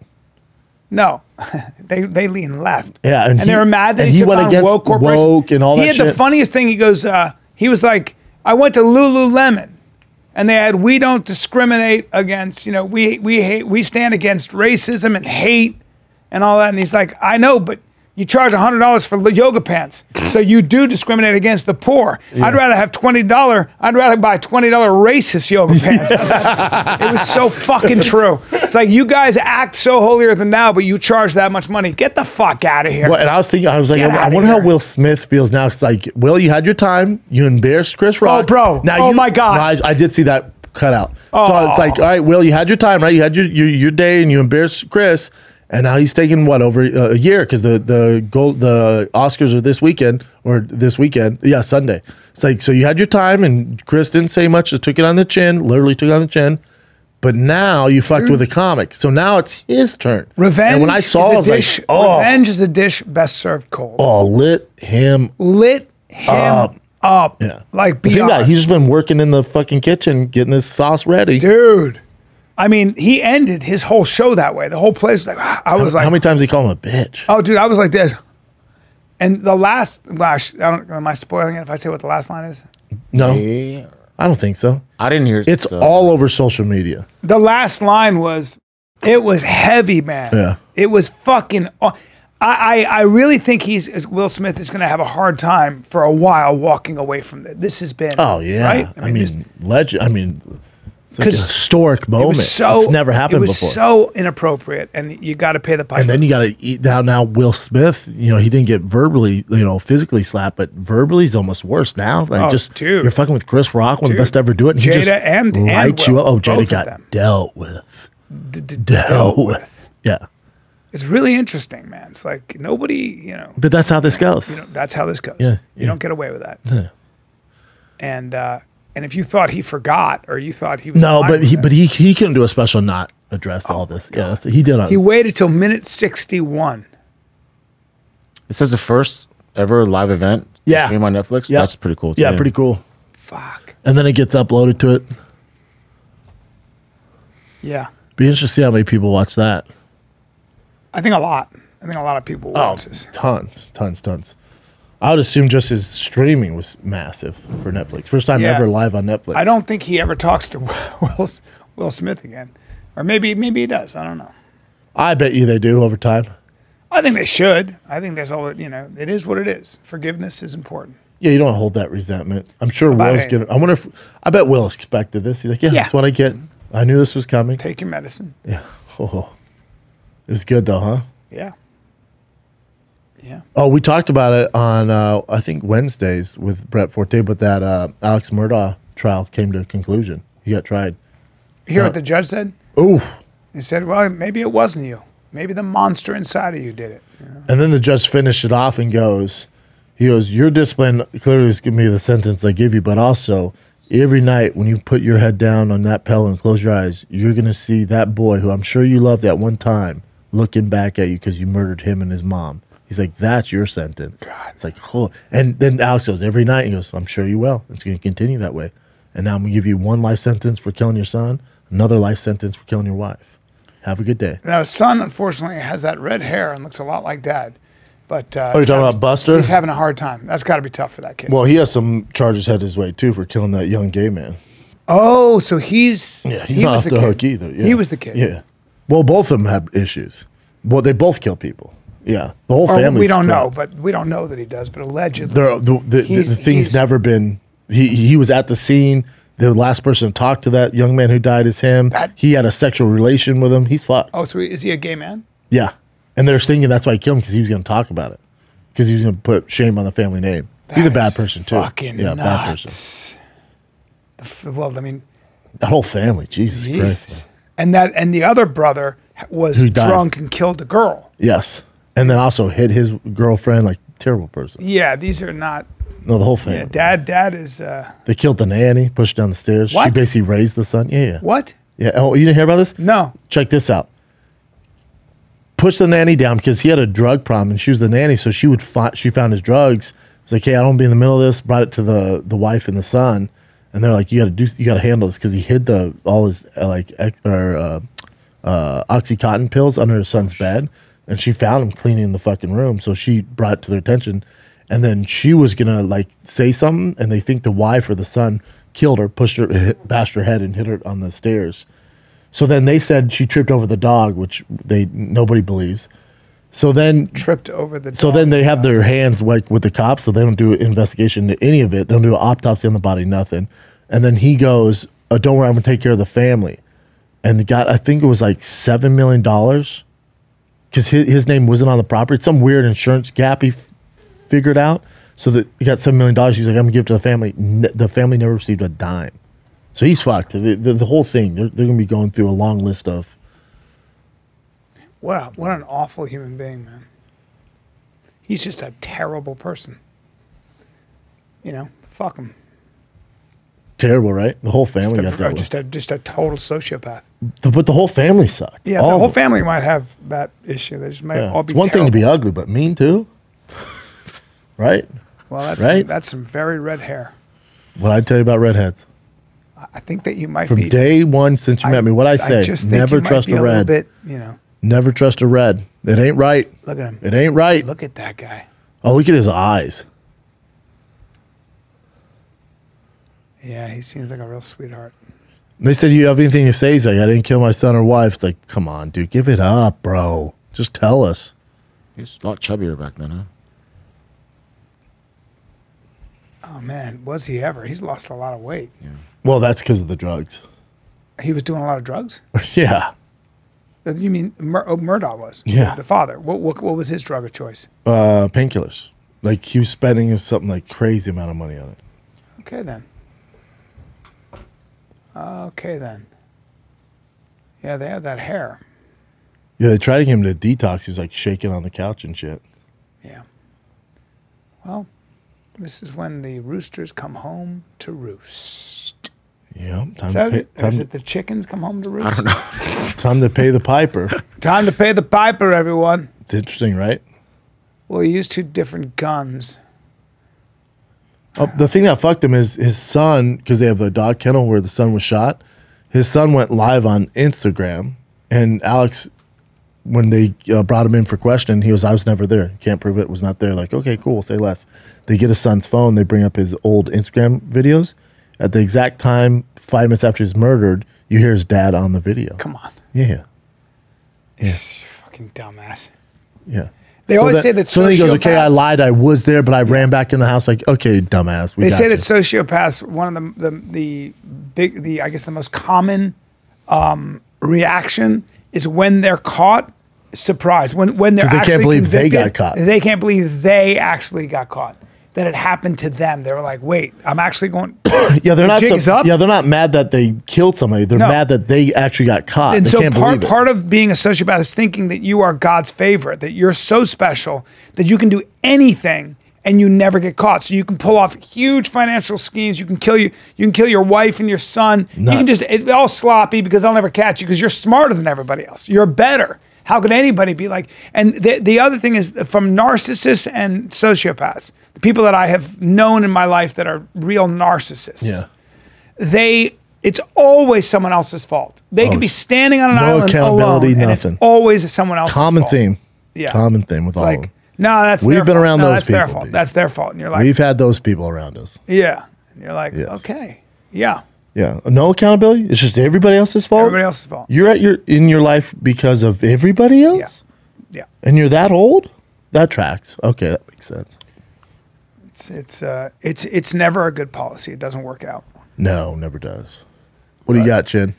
No, they they lean left. Yeah, and and, he- they were mad that and he, he took went on against woke corporations. woke and all he that had the shit. funniest thing. He goes, uh, he was like, I went to Lululemon, and they had, we don't discriminate against, you know, we we hate, we stand against racism and hate and all that. And he's like, I know, but you charge one hundred dollars for yoga pants. So you do discriminate against the poor. I'd rather have twenty dollars, I'd rather buy twenty dollars racist yoga pants. It was so fucking true. It's like, you guys act so holier than thou, but you charge that much money. Get the fuck out of here. Well, and I was thinking, I was like, Get I, I outta wonder how here. Will Smith feels now. It's like, Will, you had your time. You embarrassed Chris Rock. Oh, bro. Now Oh, you, my God. No, I, I did see that cut out. So it's like, all right, Will, you had your time, right? You had your your, your day, and you embarrassed Chris. And now he's taking what, over uh, a year, because the the gold the Oscars are this weekend or this weekend, yeah, Sunday. It's like, so you had your time, and Chris didn't say much, just took it on the chin, literally took it on the chin. But now you fucked with a comic, so now it's his turn. Revenge And when I saw, is I a was dish, like, oh, revenge is a dish best served cold. oh, lit him Lit him Up. up. Yeah. Like Think about beyond. it, he's just been working in the fucking kitchen, getting this sauce ready. Dude. I mean, he ended his whole show that way. The whole place was like, I was how, like, how many times did he call him a bitch? oh, dude, I was like this. And the last, gosh, I don't, am I spoiling it if I say what the last line is? No, Yeah. I don't think so. I didn't hear. It's so. all over social media. The last line was, it was heavy, man. Yeah. It was fucking. I, I, I really think he's Will Smith is going to have a hard time for a while walking away from it. This has been. Oh yeah, Right? I mean, this- legend. I mean, it's like a 'Cause historic it moment. was so. It's never happened It was before. so inappropriate, and you got to pay the piper. And then you got to eat now. Now Will Smith, you know, he didn't get verbally, you know, physically slapped, but verbally is almost worse now. Like Oh, just dude. you're fucking with Chris Rock, one of the Dude. best to ever do it. And he Jada just and- and lights you Will, up. Oh, both Jada of got them. dealt with. D- d- Dealt dealt with. with. Yeah, It's really interesting, man. It's like nobody, you know, but that's how this goes. you know that's how this goes. Yeah, You yeah. don't get away with that. Yeah. And uh, and if you thought he forgot or you thought he was No, fine but with he it, but he he couldn't do a special not address all this. Yeah, that's- he did. he waited till minute sixty-one. It says the first ever live event. to Yeah. Stream on Netflix. Yeah. That's pretty cool. Too. yeah, pretty cool. Fuck. And then it gets uploaded to it. Yeah. Be interesting to see how many people watch that. I think a lot. I think a lot of people Oh, watch this. tons, tons, tons. I would assume just his streaming was massive for Netflix. First time Yeah. ever live on Netflix. I don't think he ever talks to Will, Will Smith again. Or maybe maybe he does. I don't know. I bet you they do over time. I think they should. I think there's all, you know, it is what it is. Forgiveness is important. Yeah, you don't hold that resentment. I'm sure About Will's it. gonna. I wonder if. I bet Will expected this. He's like, yeah, Yeah. that's what I get. I knew this was coming. Take your medicine. Yeah. Oh, it was good though, huh? Yeah. Yeah. Oh, we talked about it on uh, I think Wednesdays with Brett Forte, but that uh, Alex Murdaugh trial came to a conclusion. He got tried. You hear Uh, what the judge said? Ooh. He said, well, maybe it wasn't you. Maybe the monster inside of you did it. You know? And then the judge finished it off and goes, he goes, your discipline clearly is giving me the sentence I give you, but also every night when you put your head down on that pillow and close your eyes, you're going to see that boy who I'm sure you loved at one time looking back at you because you murdered him and his mom. He's like, that's your sentence. God. It's like, oh. And then Alex goes, every night, he goes, I'm sure you will. It's going to continue that way. And now I'm going to give you one life sentence for killing your son, another life sentence for killing your wife. Have a good day. Now, his son, unfortunately, has that red hair and looks a lot like dad. But uh, Oh, you're it's talking gotta- about Buster? He's having a hard time. That's got to be tough for that kid. Well, he has some charges headed his way, too, for killing that young gay man. oh, so he's Yeah, he's he not was off the, kid. hook either. Yeah. He was the kid. Yeah. Well, both of them have issues. Well, they both kill people. Yeah. The whole Or family. we don't know, but we don't know that he does. But allegedly, The, the, the, He's- the thing's he's- never been. He he was at the scene. The last person to talk to that young man who died is him. That- he had a sexual relation with him. He's fucked. oh, so is he a gay man? Yeah. And they're thinking that's why he killed him because he was going to talk about it. Because he was going to put shame on the family name. He's a That bad is person too. Fucking yeah, nuts. bad person. The f- well, I mean, That whole family, Jesus Christ. Jesus. And that and the other brother was Who died. drunk and killed a girl. Yes. And then also hit his girlfriend, like terrible person. Yeah, these are not. No, the whole family. Yeah, dad, dad is uh, They killed the nanny, pushed down the stairs. She What? basically raised the son. Yeah, yeah. what? Yeah. Oh, you didn't hear about this? No. Check this out. Pushed the nanny down because he had a drug problem and she was the nanny, so she would find she found his drugs. Was like, hey, I don't wanna be in the middle of this. Brought it to the the wife and the son, and they're like, you got to do, you got to handle this because he hid the all his uh, like ec- or uh, uh, OxyContin pills under his son's bed, and she found him cleaning the fucking room. So she brought it to their attention, and then she was gonna like say something, and they think the wife or the son killed her, pushed her, hit, bashed her head, and hit her on the stairs. So then they said she tripped over the dog, which they nobody believes. So then, Tripped over the. so dog. then they have their hands like with the cops, so they don't do an investigation into any of it. They don't do an autopsy on the body, nothing. And then he goes, oh, "Don't worry, I'm gonna take care of the family." And the guy, I think it was like seven million dollars, because his, his name wasn't on the property. It's some weird insurance gap he f- figured out. So that he got seven million dollars. He's like, "I'm gonna give it to the family." N- the family never received a dime. So he's fucked. The, the, the whole thing, they're, they're going to be going through a long list of. What a, what an awful human being, man. He's just a terrible person. You know, fuck him. Terrible, right? The whole family Just got a, that. just a just a total sociopath. But the whole family sucked. Yeah, All the of whole them. family might have that issue. They just might Yeah. all be It's one thing to be terrible. ugly, but mean too. Right? Well, that's right? that's some very red hair. What I tell you about redheads I- I think that you might from be day one since you met me. What I say? just think Never you might trust be a a little red. bit, you know. Never trust a red. It ain't right. Look at him. It ain't right. Look at that guy. Oh, look at his eyes. Yeah, he seems like a real sweetheart. They said, you have anything to say? He's like, I didn't kill my son or wife. It's like, come on, dude, give it up, bro. Just tell us. He's a lot chubbier back then, huh? Oh man, was he ever? He's lost a lot of weight. Well, that's because of the drugs. He was doing a lot of drugs. Yeah. Uh, You mean Mur- oh, Murdoch was? Yeah. The father. What, what what was his drug of choice? Uh, painkillers. Like he was spending something like crazy amount of money on it. Okay then. Okay then. Yeah, they have that hair. Yeah, they tried to get him to detox. He was like shaking on the couch and shit. Yeah. Well, this is when the roosters come home to roost. Yeah, time Is to that pay, it? Or time, is it the chickens come home to roost? I don't know. time to pay the piper. Time to pay the piper, everyone. It's interesting, right? Well, he used two different guns. Oh, the thing that fucked him is his son, because they have a dog kennel where the son was shot. His son went live on Instagram, and Alex, when they uh, brought him in for question, he goes, "I was never there. Can't prove it. Was not there." Like, okay, cool. Say less. They get his son's phone. They bring up his old Instagram videos. At the exact time, five minutes after he's murdered, you hear his dad on the video. Come on. Yeah, yeah, Fucking dumbass. yeah. They always say that So then he goes, "Okay, I sociopaths- lied. I was there, but I ran back in the house." Like, okay, dumbass. We They got say you. that sociopaths, one of the, the the big the I guess the most common um, reaction is when they're caught, surprise. When when they're 'Cause they can't actually believe they convicted, got caught. They can't believe they actually got caught. That it happened to them. They were like, "Wait, I'm actually going." Yeah, they're The not. jig So, is up? yeah, they're not mad that they killed somebody. They're No. mad that they actually got caught. And they so can't part believe it. part of being a sociopath is thinking that you are God's favorite, that you're so special that you can do anything and you never get caught. So you can pull off huge financial schemes. You can kill you. You can kill your wife and your son. You can Nuts. just it's all sloppy because they'll never catch you because you're smarter than everybody else. You're better. How could anybody be like? And the the other thing is from narcissists and sociopaths, the people that I have known in my life that are real narcissists. Yeah. They it's always someone else's fault. They could be standing on an No island accountability, alone, and nothing. it's always someone else's Common fault. theme. Yeah. Common theme with It's all of like, them. no, that's We've their been fault. around no, those that's their people, fault. dude. That's their fault. And you're like, We've had those people around us. yeah. And you're like, Yes. okay, yeah, Yeah. No accountability. It's just everybody else's fault. everybody else's fault. You're at your in your life because of everybody else. Yeah, yeah. And you're that old? That tracks. Okay, that makes sense. It's it's uh it's it's never a good policy. It doesn't work out. No, never does. What do you got, Chin?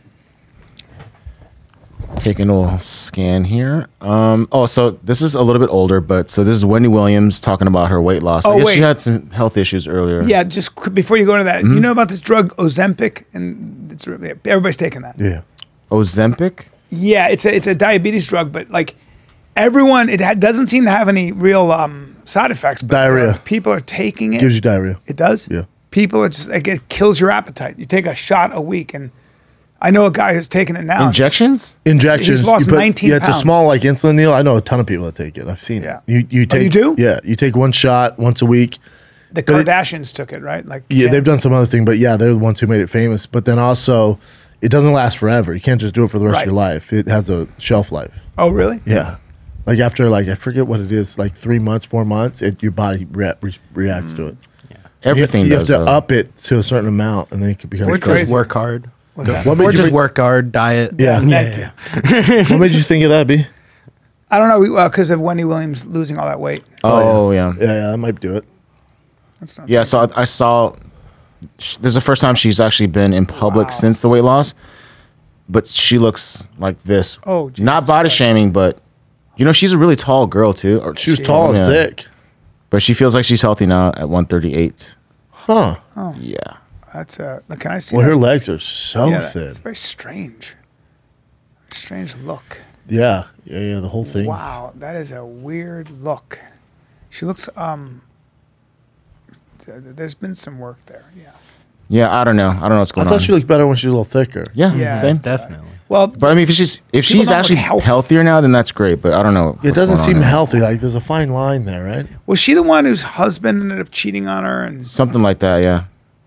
Taking a little scan here. Um, oh, so this is a little bit older, but so this is Wendy Williams talking about her weight loss. Oh, I guess wait. she had some health issues earlier. Yeah, just qu- before you go into that, Mm-hmm. you know about this drug Ozempic, and it's really, everybody's taking that. Yeah. Ozempic. Yeah, it's a it's a diabetes drug, but like everyone, it ha- doesn't seem to have any real um, side effects. But Diarrhea. uh, people are taking it. Gives you diarrhea. It does. Yeah. People, it's like it kills your appetite. You take a shot a week, and I know a guy who's taking it now. Injections? Injections. He's lost you put- nineteen Yeah, it's pounds. a small like insulin needle. I know a ton of people that take it. I've seen Yeah. it. You you Oh, take you do? Yeah, you take one shot once a week. The but it- Kardashians took it, right? Like Yeah, they've done some other thing, but yeah, they're the ones who made it famous. But then also, it doesn't last forever. You can't just do it for the rest Right. of your life. It has a shelf life. Oh, really? Yeah. Like after like I forget what it is, like three months, four months, it, your body re- re- reacts to it. Everything you have, does. you have to though. up it to a certain amount, and then it can become We're crazy. crazy. Work hard. What's that? What made Or you just make- work hard, diet. Yeah. Thank you. What made you think of that, B? I don't know because of Wendy Williams losing all that weight. Oh, yeah. Yeah, yeah, I might do it. That's not Yeah, so I, I saw. sh- This is the first time she's actually been in public Wow. since the weight loss, but she looks like this. Oh, Jesus not body Christ. shaming, but you know she's a really tall girl too. Or She was She tall is. and Yeah. thick. but she feels like she's healthy now at one thirty-eight. Huh. Yeah, That's uh. Look, can I see? Well, that? her legs are so Yeah, thin. It's very strange. Strange look. Yeah, yeah, yeah. The whole thing. Wow, that is a weird look. She looks um. th- There's been some work there. Yeah. yeah. I don't know. I don't know what's I going thought on. she looked better when she was a little thicker. yeah, Yeah, same. Definitely. Well, But I mean, if she's if People she's don't look actually healthy. healthier now, then that's great. But I don't know. It what's doesn't going on seem there. healthy. Like there's a fine line there, right? was she the one whose husband ended up cheating on her? And Something like that. Yeah.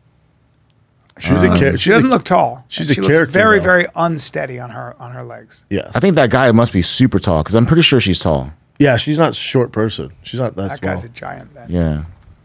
She's a char- she she's doesn't a- look tall. she's and a she looks character, very, though. very unsteady on her on her legs. Yes. I think that guy must be super tall because I'm pretty sure she's tall. Yeah, she's not a short person. She's not that, That small. guy's a giant. Then. Yeah.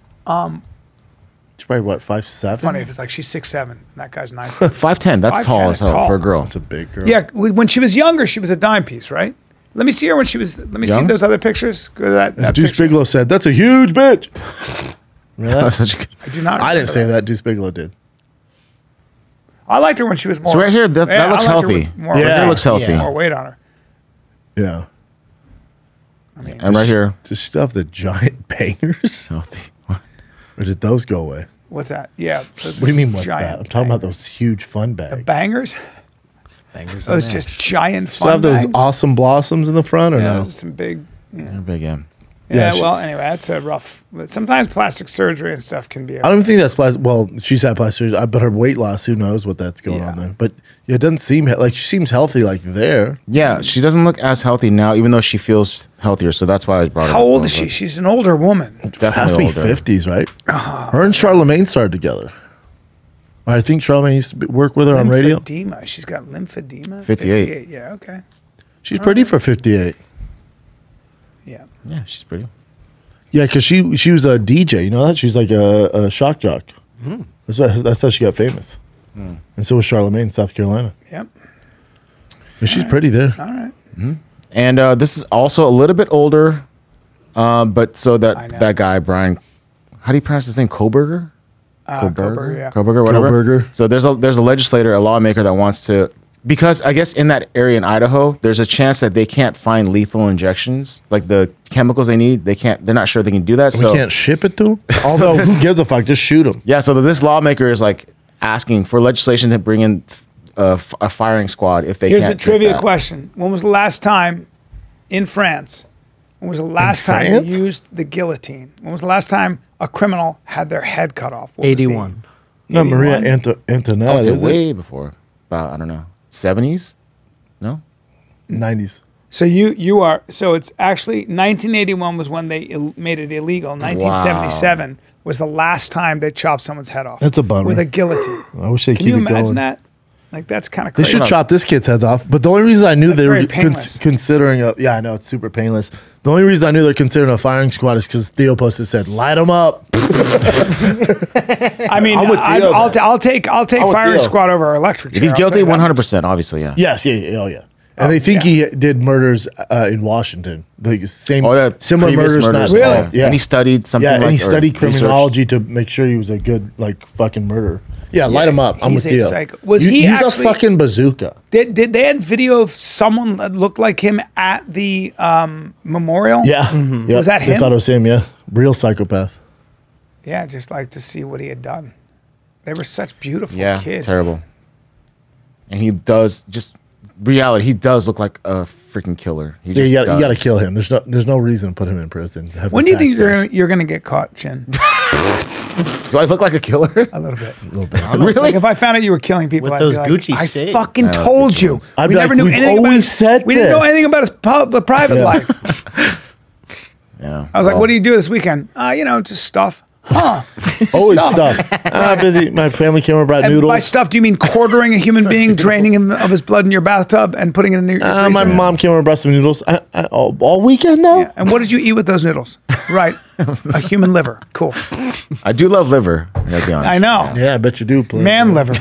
She's probably what five seven. Funny if it's like she's six seven. And that guy's nine. foot. five ten. That's five tall ten as is hell tall. for a girl. That's a big girl. Yeah, w- when she was younger, she was a dime piece, right? Let me see her when she was. Let me see Young? those other pictures. Go to that. As that Deuce picture. Bigelow said, "That's a huge bitch." Remember That's that? such a good. I do not. I didn't remember say that. Deuce Bigelow did. I liked her when she was more. So right here, that, Yeah, that looks I liked her healthy. with More, Yeah. Right here looks healthy. Yeah. more weight on her. Yeah. I mean, And right here, Does she still have the giant bangers, healthy. or did those go away? what's that? Yeah. What do you mean? What's that? I'm talking about those huge fun bags. bangers. Bangers on Those that. just giant. Still Fun have those bags. awesome blossoms in the front, or Yeah, no? those are some big. They're big, yeah. Yeah. Yeah, she- well, anyway, that's a rough. But sometimes plastic surgery and stuff can be. A, I don't even think that's plastic. Well, she's had plastic surgery, but her weight loss, who knows what that's going on Yeah. there? But yeah, it doesn't seem he- like she seems healthy, like there. Yeah, she doesn't look as healthy now, even though she feels healthier. So that's why I brought her. How up. old is she? She's an older woman. Definitely Has to be older. fifties, right? Her and Charlemagne started together. I think Charlemagne used to be, work with her on radio. Lymphedema. She's got lymphedema. fifty-eight. Yeah. Okay. She's pretty for fifty-eight. Yeah. Yeah, she's pretty. Yeah, because she she was a D J. You know that she's like a, a shock jock. That's what, that's how she got famous. And so was Charlemagne in South Carolina. Yep. And she's pretty there. All right. And uh, this is also a little bit older, uh, but so I that know. that guy Brian, how do you pronounce his name? Koberger. Uh, Koberger, yeah. Koberger, whatever. Koberger. So there's a there's a legislator, a lawmaker that wants to, because I guess in that area in Idaho, there's a chance that they can't find lethal injections, like the chemicals they need. They can't. They're not sure they can do that. We So can't ship it to them. Although, who gives a fuck? Just shoot them. yeah, so this lawmaker is like asking for legislation to bring in a, f- a firing squad if they Here's can't. a get trivia that. question. When was the last time in France When was the last In time France? you used the guillotine? When was the last time a criminal had their head cut off? What was the- eighty-one. No, Maria eighty-one? Anto- I Antoinette. would say is it? way before. About I don't know, seventies. No. nineties. So you you are so it's actually nineteen eighty-one was when they Ill- made it illegal. nineteen seventy-seven was the last time they chopped someone's head off. That's a bummer. With a guillotine. I wish they Can keep you it imagine going. that? Like that's kind of They crazy. should chop this kid's heads off. But the only reason I knew That's they very were painless. cons- considering a yeah, I know it's super painless. The only reason I knew they're considering a firing squad is because Theo posted said, "Light them up." I mean, I'm with I, Theo, I'll, man. t- I'll take I'll take I'm with firing Theo. squad over electric chair. If he's I'll guilty, tell you that. one hundred percent. Obviously, yeah. Yes, yeah, yeah, oh yeah. And Oh, they think yeah. he did murders uh, in Washington. The same Oh, that similar previous murders, murders. not Really? solved. Yeah, And he studied something. yeah, like, and he or studied researched. criminology to make sure he was a good like fucking murderer. Yeah, light him up. I'm he's with a Theo. psycho. Was U- he use actually- a fucking bazooka? Did, did they had video of someone that looked like him at the um, memorial? Yeah, Yep. Mm-hmm. Was that They him? thought it was him. Yeah, real psychopath. Yeah, just like to see what he had done. They were such beautiful Yeah, kids. terrible. And he does just reality. He does look like a freaking killer. He Yeah, just you got you got to does. kill him. There's no there's no reason to put him in prison. Have When the do you think taxpayers- you're gonna, you're gonna get caught, Chin? Do I look like a killer? A little bit. A little bit. Really? Like if I found out you were killing people, With I'd those be like, Gucci I shades. fucking Uh, told Gucci you. ones. I'd we be never like, knew "We've anything about always his, said we didn't know this." anything about his pub, the private Yeah. life. Yeah. I was like, Well, what do you do this weekend? Uh, you know, just stuff. Huh. Always stuff. Ah, busy. My family came over, brought And by noodles. stuff, do you mean quartering a human being, draining him of his blood in your bathtub, and putting it in your Uh, my freezer? mom came over, brought some noodles. I, I, all, all weekend though. Yeah. And what did you eat with those noodles? Right. A human liver. Cool. I do love liver. I gotta be honest. I know. Yeah, I bet you do. Play. Man liver.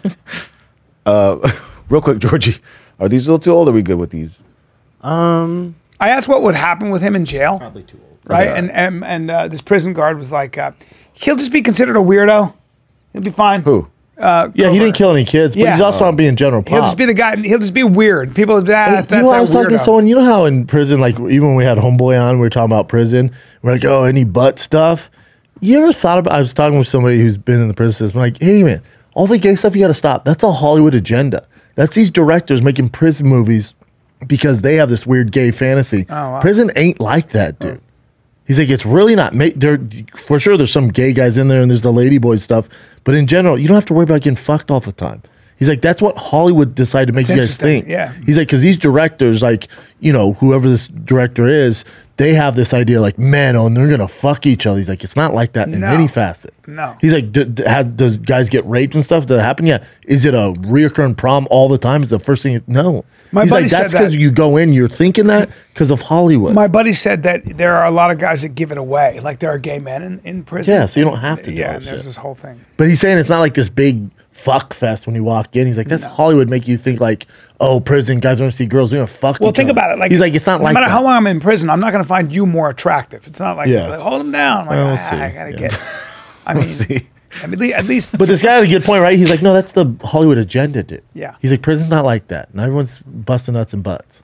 Real quick, Georgie, are these a little too old? Or are we good with these? Um, I asked what would happen with him in jail. probably too old. Right. And and, and uh, this prison guard was like, uh, he'll just be considered a weirdo. He'll be fine. Who? Uh, Yeah, he didn't kill any kids, but Yeah. he's also not being general pop. He'll just be the guy. He'll just be weird. People, ah, that's, you know, I a was talking to weirdo. someone. You know how in prison, like even when we had Homeboy on, we were talking about prison. We're like, oh, any butt stuff. You ever thought about? I was talking with somebody who's been in the prison system. Like, hey man, all the gay stuff you got to stop. That's a Hollywood agenda. That's these directors making prison movies because they have this weird gay fantasy. Oh, wow. Prison ain't like that, dude. He's like, it's really not. Ma- there, for sure, there's some gay guys in there, and there's the ladyboy stuff. But in general, you don't have to worry about getting fucked all the time. He's like, that's what Hollywood decided to make It's you guys interesting, think. yeah. He's like, because these directors, like, you know, whoever this director is, they have this idea, like, man, oh, and they're gonna fuck each other. He's like, it's not like that in No. any facet. No. He's like, d- d- have, does guys get raped and stuff? Does that happen? Yeah. Is it a reoccurring problem all the time? Is the first thing? No. My He's buddy like, said that's because that. you go in, you're thinking that because of Hollywood. My buddy said that there are a lot of guys that give it away. Like there are gay men in, in prison. Yeah, so you don't have to do Yeah, that and there's shit. this whole thing. But he's saying it's not like this big fuck fest when you walk in. He's like, that's Hollywood make you think like, oh, prison guys don't see girls, they're gonna fuck. Well, each think other. about it. Like he's like, it's not no like matter that. how long I'm in prison, I'm not going to find you more attractive. It's not like, Yeah. like, hold him down. Like, Well, we'll I, see. I gotta Yeah. get. I mean, see. I mean, at least. But this guy had a good point, right? He's like, no, that's the Hollywood agenda, dude. Yeah. He's like, prison's not like that. And everyone's busting nuts and butts.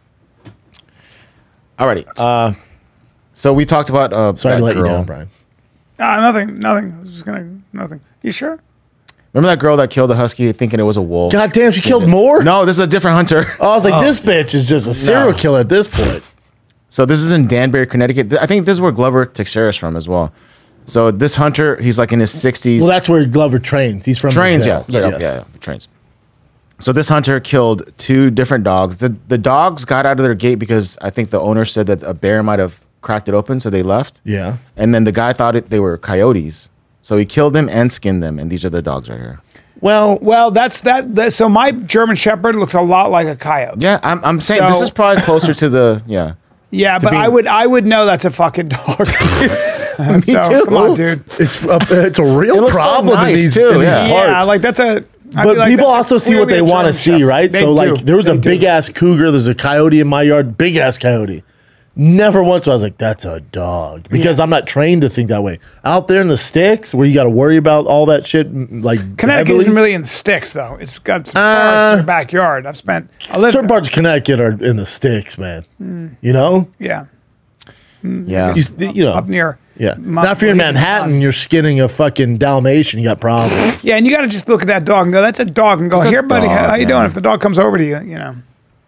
Alrighty. Uh, so we talked about uh, Sorry that to let girl. you down, Brian. Ah, nothing. Nothing. I was just gonna. Nothing. You sure? Remember that girl that killed the husky thinking it was a wolf? God damn, she killed more? No, this is a different hunter. Oh, I was like, this bitch is just a serial No. killer at this point. So this is in Danbury, Connecticut. Th- I think this is where Glover Teixeira is from as well. So this hunter, he's like in his sixties. Well, that's where Glover trains. He's from trains, yeah, Brazil. yeah, Yes. yeah, yeah, trains. So this hunter killed two different dogs. The the dogs got out of their gate because I think the owner said that a bear might have cracked it open, so they left. Yeah. And then the guy thought it, they were coyotes, so he killed them and skinned them. And these are the dogs right here. Well, Well, that's that, that. So my German Shepherd looks a lot like a coyote. Yeah, I'm, I'm saying this So- is probably closer to the yeah. Yeah, but be- I would I would know that's a fucking dog. Me too. Come on, dude. it's a, it's a It real looks so problem in nice, these, too, in these yeah. parts. Yeah, like that's a. I But feel like people that's a also see what clearly they a want to German see, Shepherd. right? They so, do. like, there was They a do. big ass cougar. There's a coyote in my yard, big ass coyote. Never once I was like, that's a dog. Because Yeah. I'm not trained to think that way. Out there in the sticks where you got to worry about all that shit, m- like, Connecticut heavily, isn't really in sticks though. It's got some Uh, forests in your backyard. I've spent. I lived certain there. parts of Connecticut are in the sticks, man. You know? Yeah, Yeah. You, you know. up near. Yeah. Mount Not if you're in Mohegan Manhattan, Sun. you're skinning a fucking Dalmatian, you got problems. Yeah, and you got to just look at that dog and go, "That's a dog," and go, It's a "Here, buddy, how, dog, how you yeah. doing?" If the dog comes over to you, you know.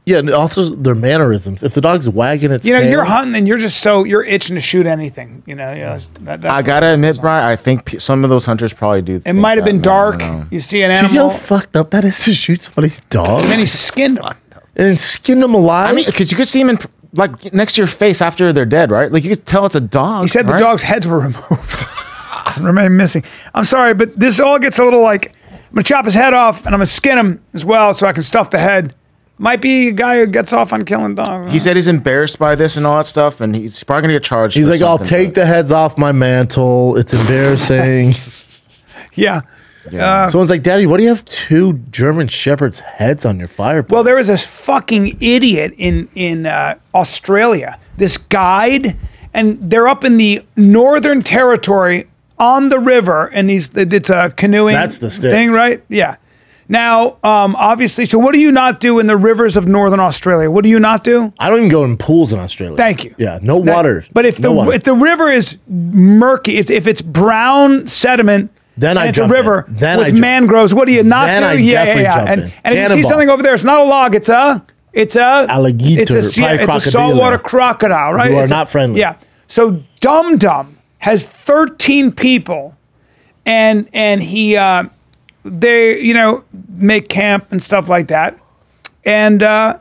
Yeah, and also their mannerisms. If the dog's wagging its You know, tail, you're hunting and you're just so you're itching to shoot anything. You know, yeah. That, that's I what gotta it admit, is. Brian, I think pe- some of those hunters probably do. It might have been dark. You see an Dude, you know animal, how fucked up that is to shoot somebody's dog and then he skinned him. and skin them alive. I mean, because you could see them in like next to your face after they're dead, right? Like you could tell it's a dog. He said the right? dog's heads were removed and remain missing. I'm sorry, but this all gets a little like I'm gonna chop his head off and I'm gonna skin him as well so I can stuff the head. Might be a guy who gets off on killing dogs. He said he's embarrassed by this and all that stuff, and he's probably gonna get charged. He's for like, I'll something, take but- the heads off my mantle. It's embarrassing. yeah. Yeah. Someone's like, Daddy, what do you have two German Shepherds' heads on your fireplace? Well, there was this fucking idiot in in uh, Australia. This guide, and they're up in the Northern Territory on the river, and these it's a canoeing. That's the stick. thing, right? Yeah. Now, um, obviously, so what do you not do in the rivers of Northern Australia? What do you not do? I don't even go in pools in Australia. Thank you. Yeah, no That- water. But if the no water. if the river is murky, it's, if it's brown sediment, Then and I it's jump a in. river Then with I jump- mangroves. What do you not Then do? I yeah, yeah, definitely yeah. jump And, in. and if you see Cannonball. something over there, it's not a log. It's a it's a Alligator, It's a sea- probably it's a crocodile. saltwater crocodile, right? You are It's a- not friendly. Yeah. So Dum Dum has thirteen people, and and he uh, they you know make camp and stuff like that, and uh,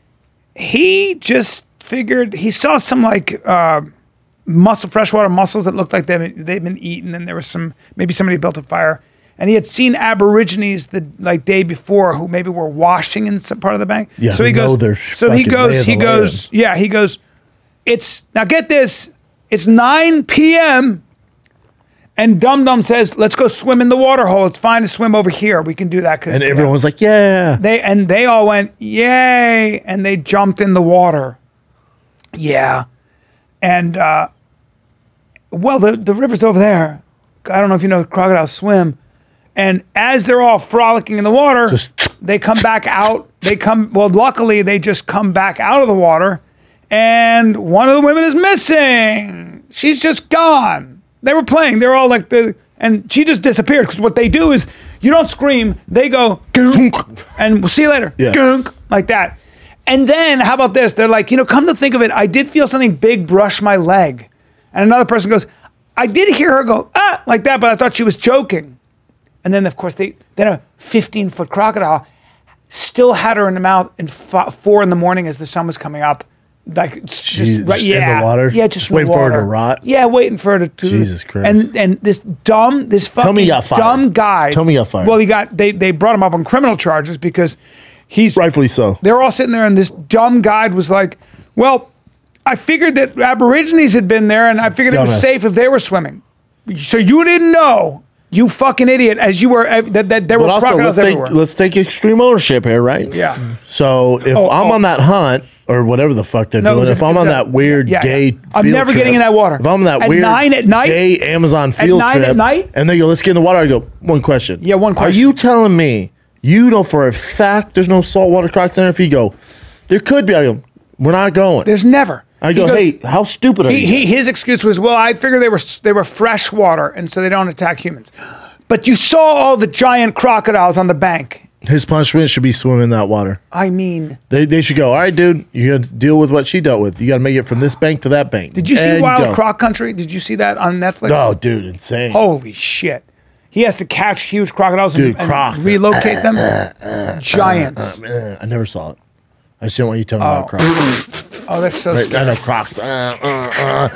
he just figured he saw some like. Uh, mussel, freshwater mussels that looked like they they'd been eaten, and there was some maybe somebody built a fire, and he had seen Aborigines the like day before who maybe were washing in some part of the bank. Yeah, so he who know goes. their So he fucking lay goes. of He the goes. Yeah, he goes. It's now get this. It's nine p.m. and Dum Dum says, "Let's go swim in the water hole. It's fine to swim over here. We can do that." Cause and everyone was like, yeah. they and they all went yay, and they jumped in the water. Yeah, and uh, well, the the river's over there. I don't know if you know crocodiles swim, and as they're all frolicking in the water, Just- they come back out. They come well. Luckily, they just come back out of the water, and one of the women is missing. She's just gone. They were playing. They're all like the, and she just disappeared because what they do is you don't scream. They go "Gunk," and we'll see you later. Yeah. Gunk, like that. And then how about this? They're like, you know, come to think of it, I did feel something big brush my leg. And another person goes, I did hear her go, ah, like that, but I thought she was joking. And then, of course, they then a fifteen-foot crocodile still had her in the mouth in f- four in the morning as the sun was coming up. Like, it's just, Jeez, right, just in the yeah. water? Yeah, just, Just in the waiting for her to water. rot? Yeah, waiting for her to. to Jesus Christ. And and this dumb, this fucking me you got fired. dumb guy. Tell me you got fired. Well, he got, they, they brought him up on criminal charges because he's. Rightfully so. They're all sitting there, and this dumb guide was like, well, I figured that Aborigines had been there, and I figured it was Dumbass. safe if they were swimming. So you didn't know, you fucking idiot, as you were, uh, that, that there But were also, crocodiles let's take everywhere. let's take extreme ownership here, right? Yeah. So if Oh, I'm oh. on that hunt or whatever the fuck they're No, it doing, was a- if I'm it on was a- that weird yeah, gay, yeah. I'm field never trip, getting in that water. If I'm on that At weird nine at night? gay Amazon field nine at trip, night? and they go, let's get in the water. I go, one question. Yeah, one Are question. you telling me you know for a fact there's no saltwater crocs in there? If you go, there could be. I go, we're not going. There's never. I He go, goes- hey, how stupid are He, you? he, his excuse was, well, I figured they were they were fresh water, and so they don't attack humans. But you saw all the giant crocodiles on the bank. His punishment should be swimming in that water. I mean, They, they should go, all right, dude, you got to deal with what she dealt with. You got to make it from this bank to that bank. did you see And Wild go. Croc Country? Did you see that on Netflix? Oh, dude, insane. Holy shit. He has to catch huge crocodiles Dude, and, and crocs. relocate them. Giants. Eh, I never saw it. I just didn't want you telling me about Crocs. Oh, that's so Right, I scary. know Crocs. Uh, uh, uh.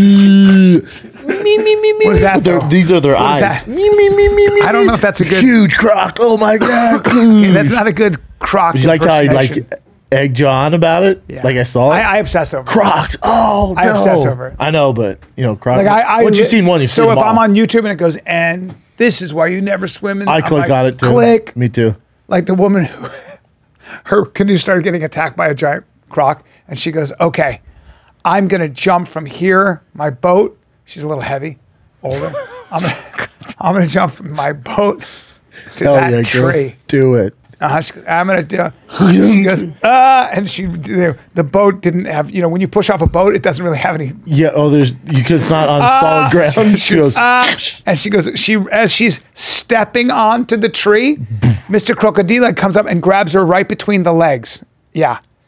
What is that, They're- though? These are their What is eyes. that? Me, me, me, me, me, I don't me. know if that's a good- huge croc. Oh my god! Okay, that's not a good croc. you like how I like impersonation. egg John about it? Yeah. Like I saw it. I, I obsess over it. Crocs. Oh, I no. obsess over it. I know, but you know, Crocs. Like I, I Once you've seen one, you've so seen if them I'm all. on YouTube and it goes, and this is why you never swim in. I I'm click like, on it too. Click. Me too. Like the woman who, her canoe started getting attacked by a giant croc, and she goes, okay, I'm gonna jump from here, my boat. She's a little heavy, older. I'm gonna, I'm gonna jump from my boat to Hell that yeah, girl. tree. Do it. Uh, she goes, I'm gonna do. She goes, ah, and she the, the boat didn't have. You know, when you push off a boat, it doesn't really have any. Yeah. Oh, there's because it's not on solid ground. She She goes, goes. ah, and she goes, she as she's stepping onto the tree, Mister Crocodile comes up and grabs her right between the legs. Yeah,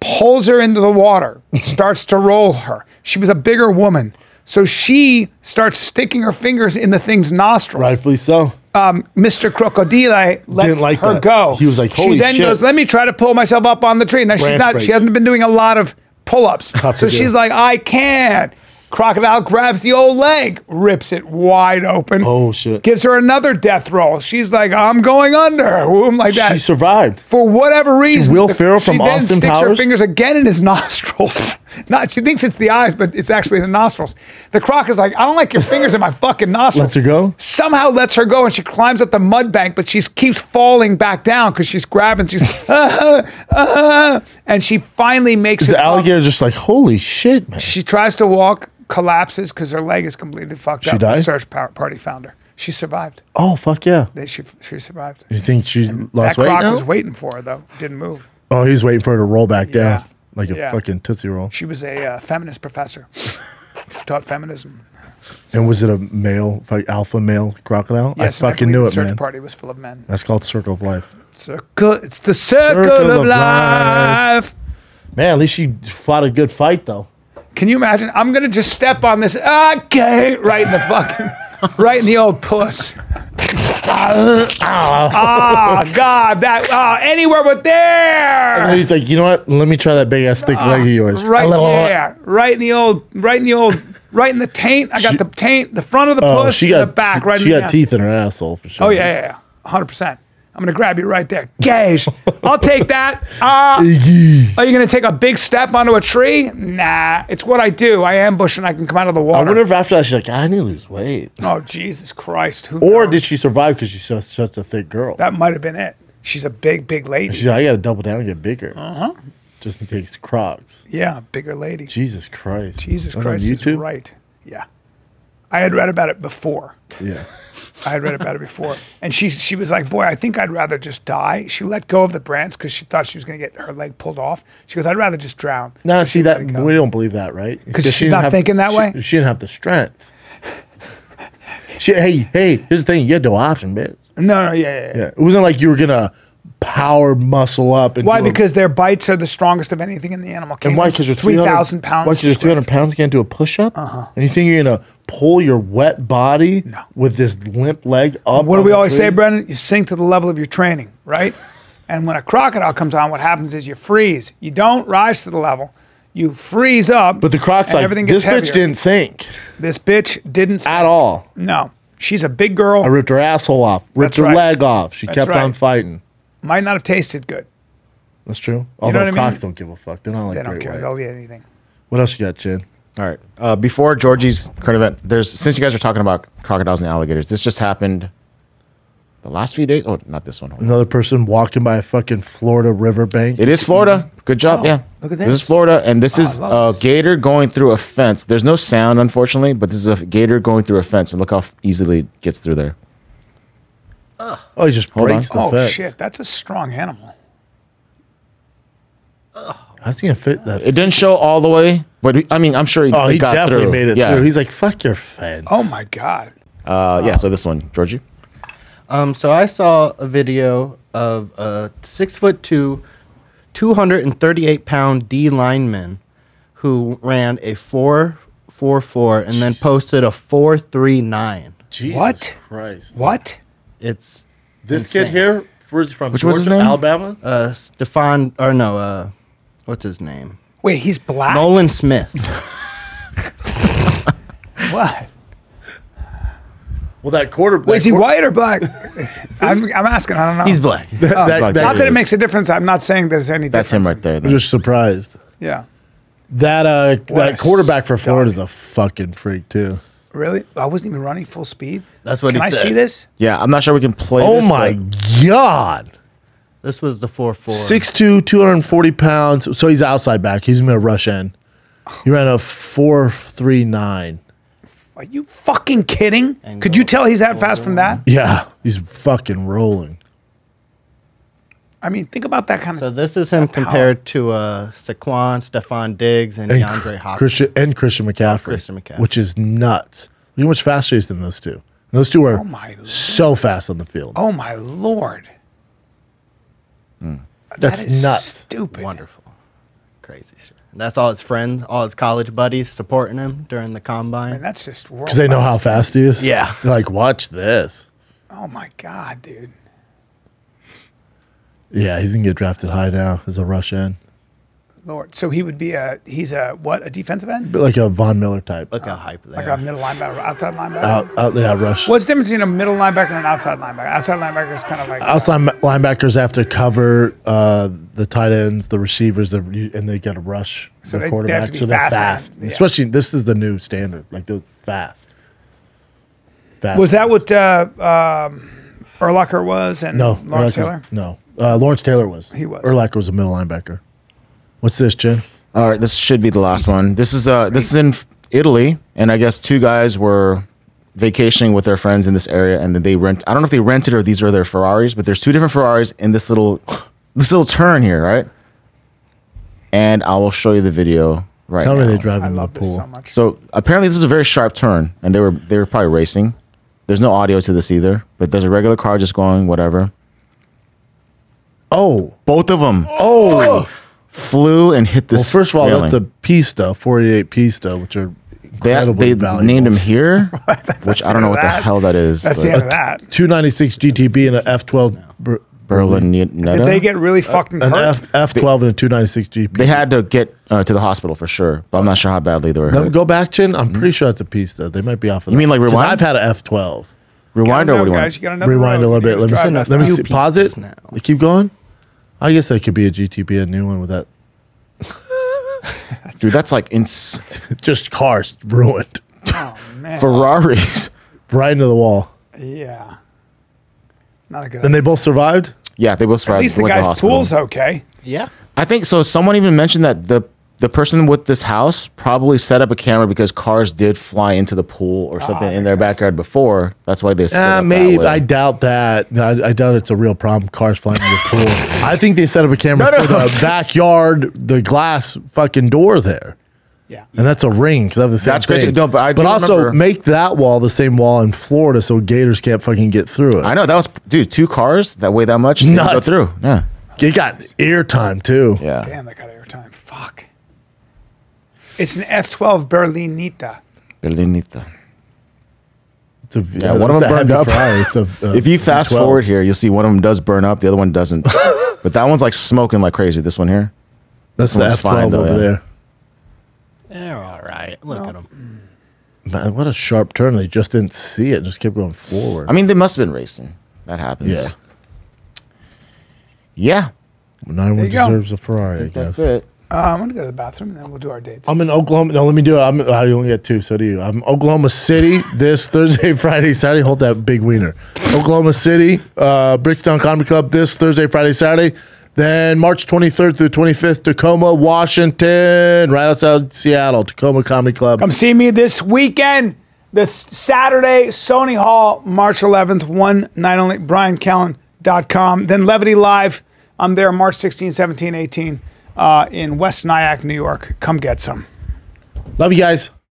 pulls her into the water, starts to roll her. She was a bigger woman. So she starts sticking her fingers in the thing's nostrils. Rightfully so. Um, Mister Crocodile lets Didn't like her that. go. He was like, She "Holy then shit." goes, let me try to pull myself up on the tree. Now she's Branch not, breaks. she hasn't been doing a lot of pull-ups. Tough So to do. she's like, I can't. Crocodile grabs the old leg, rips it wide open. Oh, shit. Gives her another death roll. She's like, I'm going under. Boom, like that. She survived. For whatever reason, Will the- Ferrell from she then Austin sticks her Powers? fingers again in his nostrils. Not, she thinks it's the eyes, but it's actually the nostrils. The croc is like, I don't like your fingers in my fucking nostrils. Lets her go? Somehow lets her go, and she climbs up the mud bank, but she keeps falling back down because she's grabbing. She's uh, uh, and she finally makes Is it. the up. alligator just like, holy shit, man? She tries to walk, collapses because her leg is completely fucked She up. died? The search par- party found her. She survived. Oh, fuck yeah. They, she, she survived. You think she That lost weight croc now? was waiting for her though. Didn't move. Oh, he's waiting for her to roll back down Yeah. like a Yeah. fucking Tootsie Roll. She was a uh, feminist professor. She taught feminism. And was it a male, like alpha male crocodile? Yes, I and fucking believe knew the it, search man. party was full of men. That's called Circle of Life. Circle, it's the circle, Circle of, of life. Man, at least she fought a good fight, though. Can you imagine? I'm gonna just step on this. Okay, right in the fucking, right in the old puss. Ah, God, that ah, anywhere but And there. he's like, you know what? Let me try that big ass thick leg of yours. Right A little- there, right in the old, right in the old, right in the taint. I got She- the taint, the front of the Oh, puss, she and got the back, right She in the got ass. teeth in her asshole for sure. Oh yeah, yeah, yeah, hundred percent. I'm gonna grab you right there. Gage, I'll take that. Uh, are you gonna take a big step onto a tree? Nah, it's what I do. I ambush and I can come out of the I water. wonder if after that she's like, I need to lose weight. Oh Jesus Christ! Who Or knows? did she survive because she's such, such a thick girl? That might have been it. She's a big, big lady. She's like, I got to double down and get bigger. Uh huh. Just in case Crocs. Yeah, bigger lady. Jesus Christ. Jesus That's on Christ is YouTube? right. Yeah, I had read about it before. Yeah. I had read about it before, and she she was like, "Boy, I think I'd rather just die." She let go of the branch because she thought she was going to get her leg pulled off. She goes, "I'd rather just drown." No, So see she let that it go. we don't believe that, right? 'Cause she she's didn't not thinking that she- way? She didn't have the strength. She, hey, hey, here's the thing: you had no option, bitch. No, no, yeah, yeah, yeah. Yeah, it wasn't like you were gonna power muscle up. And Why? do a- Because their bites are the strongest of anything in the animal kingdom. and why? Because you're three thousand pounds. Why? Because you're three hundred pounds. You can't do a push up. Uh-huh. And you think you're gonna pull your wet body with this limp leg up? What do on we the always tree? say, Brendan? You sink to the level of your training, right? And when a crocodile comes on, what happens is you freeze. You don't rise to the level. You freeze up. But the Croc's and like, everything this gets bitch heavier. didn't sink This bitch didn't. at all. No, she's a big girl. I ripped her asshole off, ripped That's her right. leg off. She That's kept on right. fighting. Might not have tasted good. That's true. Although what I mean? Crocs don't give a fuck. They're not like They don't great care. whites. They'll eat anything. What else you got, Chin? All right. Uh, before Georgie's current event, there's since you guys are talking about crocodiles and alligators, this just happened the last few days. Oh, not this one. Hold on. Another person walking by a fucking Florida riverbank. It is Florida. Good job. yeah. look at This this. is Florida, and this is I a love this. gator going through a fence. There's no sound, unfortunately, but this is a gator going through a fence, and look how f- easily it gets through there. Oh, he just Hold breaks on. the Oh fence. shit, that's a strong animal. How's he gonna fit that? It didn't show all the way, but he- I mean, I'm sure he, oh, it he got definitely through. made it yeah. through. He's like, fuck your fence. Oh my god. Uh, yeah. So this one, Georgie. Um, so I saw a video of a six foot two, two hundred and thirty-eight pound D lineman who ran a four four four and then posted a four three nine. Jesus What? Christ. What? It's This insane. kid here, where's he from? Which was his Georgia, name? Alabama? uh Stefan or no uh what's his name? Wait, he's black. Nolan Smith. What? Well, that quarterback. Wait, is he white or black? I'm, I'm asking. I don't know. He's black. That, that, Black that- Not that is. it makes a difference. I'm not saying there's any That's difference. him right there. I'm then. just surprised. Yeah. That uh, a that quarterback for stud. Florida's a fucking freak too. Really? I wasn't even running full speed. That's what Can he I said. see this? Yeah, I'm not sure we can play. Oh this, my but- god. This was the four four. six two, two hundred forty pounds. So he's outside back. He's gonna rush in. He ran a four three nine. Are you fucking kidding? And Could go you tell he's that fast from that? Yeah, he's fucking rolling. I mean, think about that kind of. So this is him compared to uh Saquon, Stephon Diggs, and, And DeAndre Hopkins. Christian and Christian McCaffrey, Christian McCaffrey. which is nuts. Look how much faster he is than those two. Those two are Oh my so fast on the field. Oh my lord. That's That is nuts. Stupid. Wonderful. Crazy shit. And that's all his friends, all his college buddies supporting him during the And combine. that's just world Because they know how class. fast he is. Yeah. They're like, watch this. Oh my god, dude. Yeah, he's gonna get drafted high now as a rush end, Lord. So he would be a he's a what, a defensive end? but like a Von Miller type. Look how hype they Like are. a middle linebacker, outside linebacker? Out, out, yeah, rush. What's the difference between a middle linebacker and an outside linebacker? Outside linebacker is kind of like Outside ma- linebackers have to cover uh, the tight ends, the receivers, the, and they got to rush So the they- they have quarterback. to be so they're fast, fast. man. Yeah. Especially, this is the new standard. Like, they're fast. Fast. Was that what uh, um, Urlacher was and No. Lawrence Urlacher- Taylor? No. Uh, Lawrence Taylor was. He was. Urlacher was a middle linebacker. What's this, Jen? All right, this should be the last one. This is uh this is in Italy, and I guess two guys were vacationing with their friends in this area, and then they rent. I don't know if they rented or these are their Ferraris, but there's two different Ferraris in this little this little turn here, right? And I will show you the video right Tell now. me they drive I into the love this pool. so much. So apparently this is a very sharp turn, and they were they were probably racing. There's no audio to this either, but there's a regular car just going, whatever. Oh. Both of them Oh. flew and hit this. Well, first of all, railing. that's a Pista, forty-eight Pista, which are They, incredibly they valuable. named him here, which I don't know what the that. hell that is. That's but- the end of that. two ninety-six G T B and an F twelve. Br- Berlin Did Netta. they get really fucking An hurt? F F twelve and a two ninety-six G P. They had to get uh, to the hospital for sure, but I'm not sure how badly they were Let me hurt. go back, Chin. I'm pretty sure it's a Pista. They might be off of You that. mean like 'Cause rewind? I've had an F twelve. Rewind Gotta or what know, do you guys, want? you gotta know the Rewind a road. little You bit. Let me drive see. that Let me fast. see. few Pause it. pieces now. Keep going. I guess that could be a G T B, a new one with that. Dude, that's like ins- Just cars ruined. Oh, man. Ferraris. Right into the wall. Yeah. Not a good And they both survived? Yeah, they both At survived. least the went to guy's hospital. pool's okay. Yeah. I think so. Someone even mentioned that the the person with this house probably set up a camera because cars did fly into the pool or something in makes their sense. backyard before. That's why they set Uh, up that maybe. way. I doubt that. No, I, I doubt it's a real problem. Cars flying in the pool. I think they set up a camera No, for no. the backyard, the glass fucking door there. Yeah. And that's a ring because I have the same That's crazy. thing. No, but I do but also remember- make that wall the same wall in Florida so gators can't fucking get through it. I know that was dude. Two cars that weigh that much. They didn't go Nuts. through. Yeah, It got ear time too. yeah. Damn, that got airtime. Fuck. It's an F twelve Berlinita. Berlinita. It's a, Yeah, one of it's them a burned heavy up. Ferrari. It's a, uh, If you fast V twelve. forward here, you'll see one of them does burn up, the other one doesn't. But that one's like smoking like crazy. This one here. that's the one's F twelve fine, though, over yeah. there. They're all right. Look at them. Man, what a sharp turn! They just didn't see it; just kept going forward. I mean, they must have been racing. That happens. yeah, Yeah. ninety-one There you go. deserves a Ferrari. I guess. That's it. Uh, I'm going to go to the bathroom and then we'll do our dates. I'm in Oklahoma. No, let me do it. I'm, I only get two. So do you. I'm in Oklahoma City this Thursday, Friday, Saturday. Hold that big wiener. Oklahoma City, uh, Brickstown Comedy Club this Thursday, Friday, Saturday. Then March twenty-third through twenty-fifth, Tacoma, Washington, right outside Seattle, Tacoma Comedy Club. Come see me this weekend, this Saturday, Sony Hall, March eleventh, one night only, brian callen dot com. Then Levity Live, I'm there March sixteenth, seventeenth, eighteenth uh, in West Nyack, New York. Come get some. Love you guys.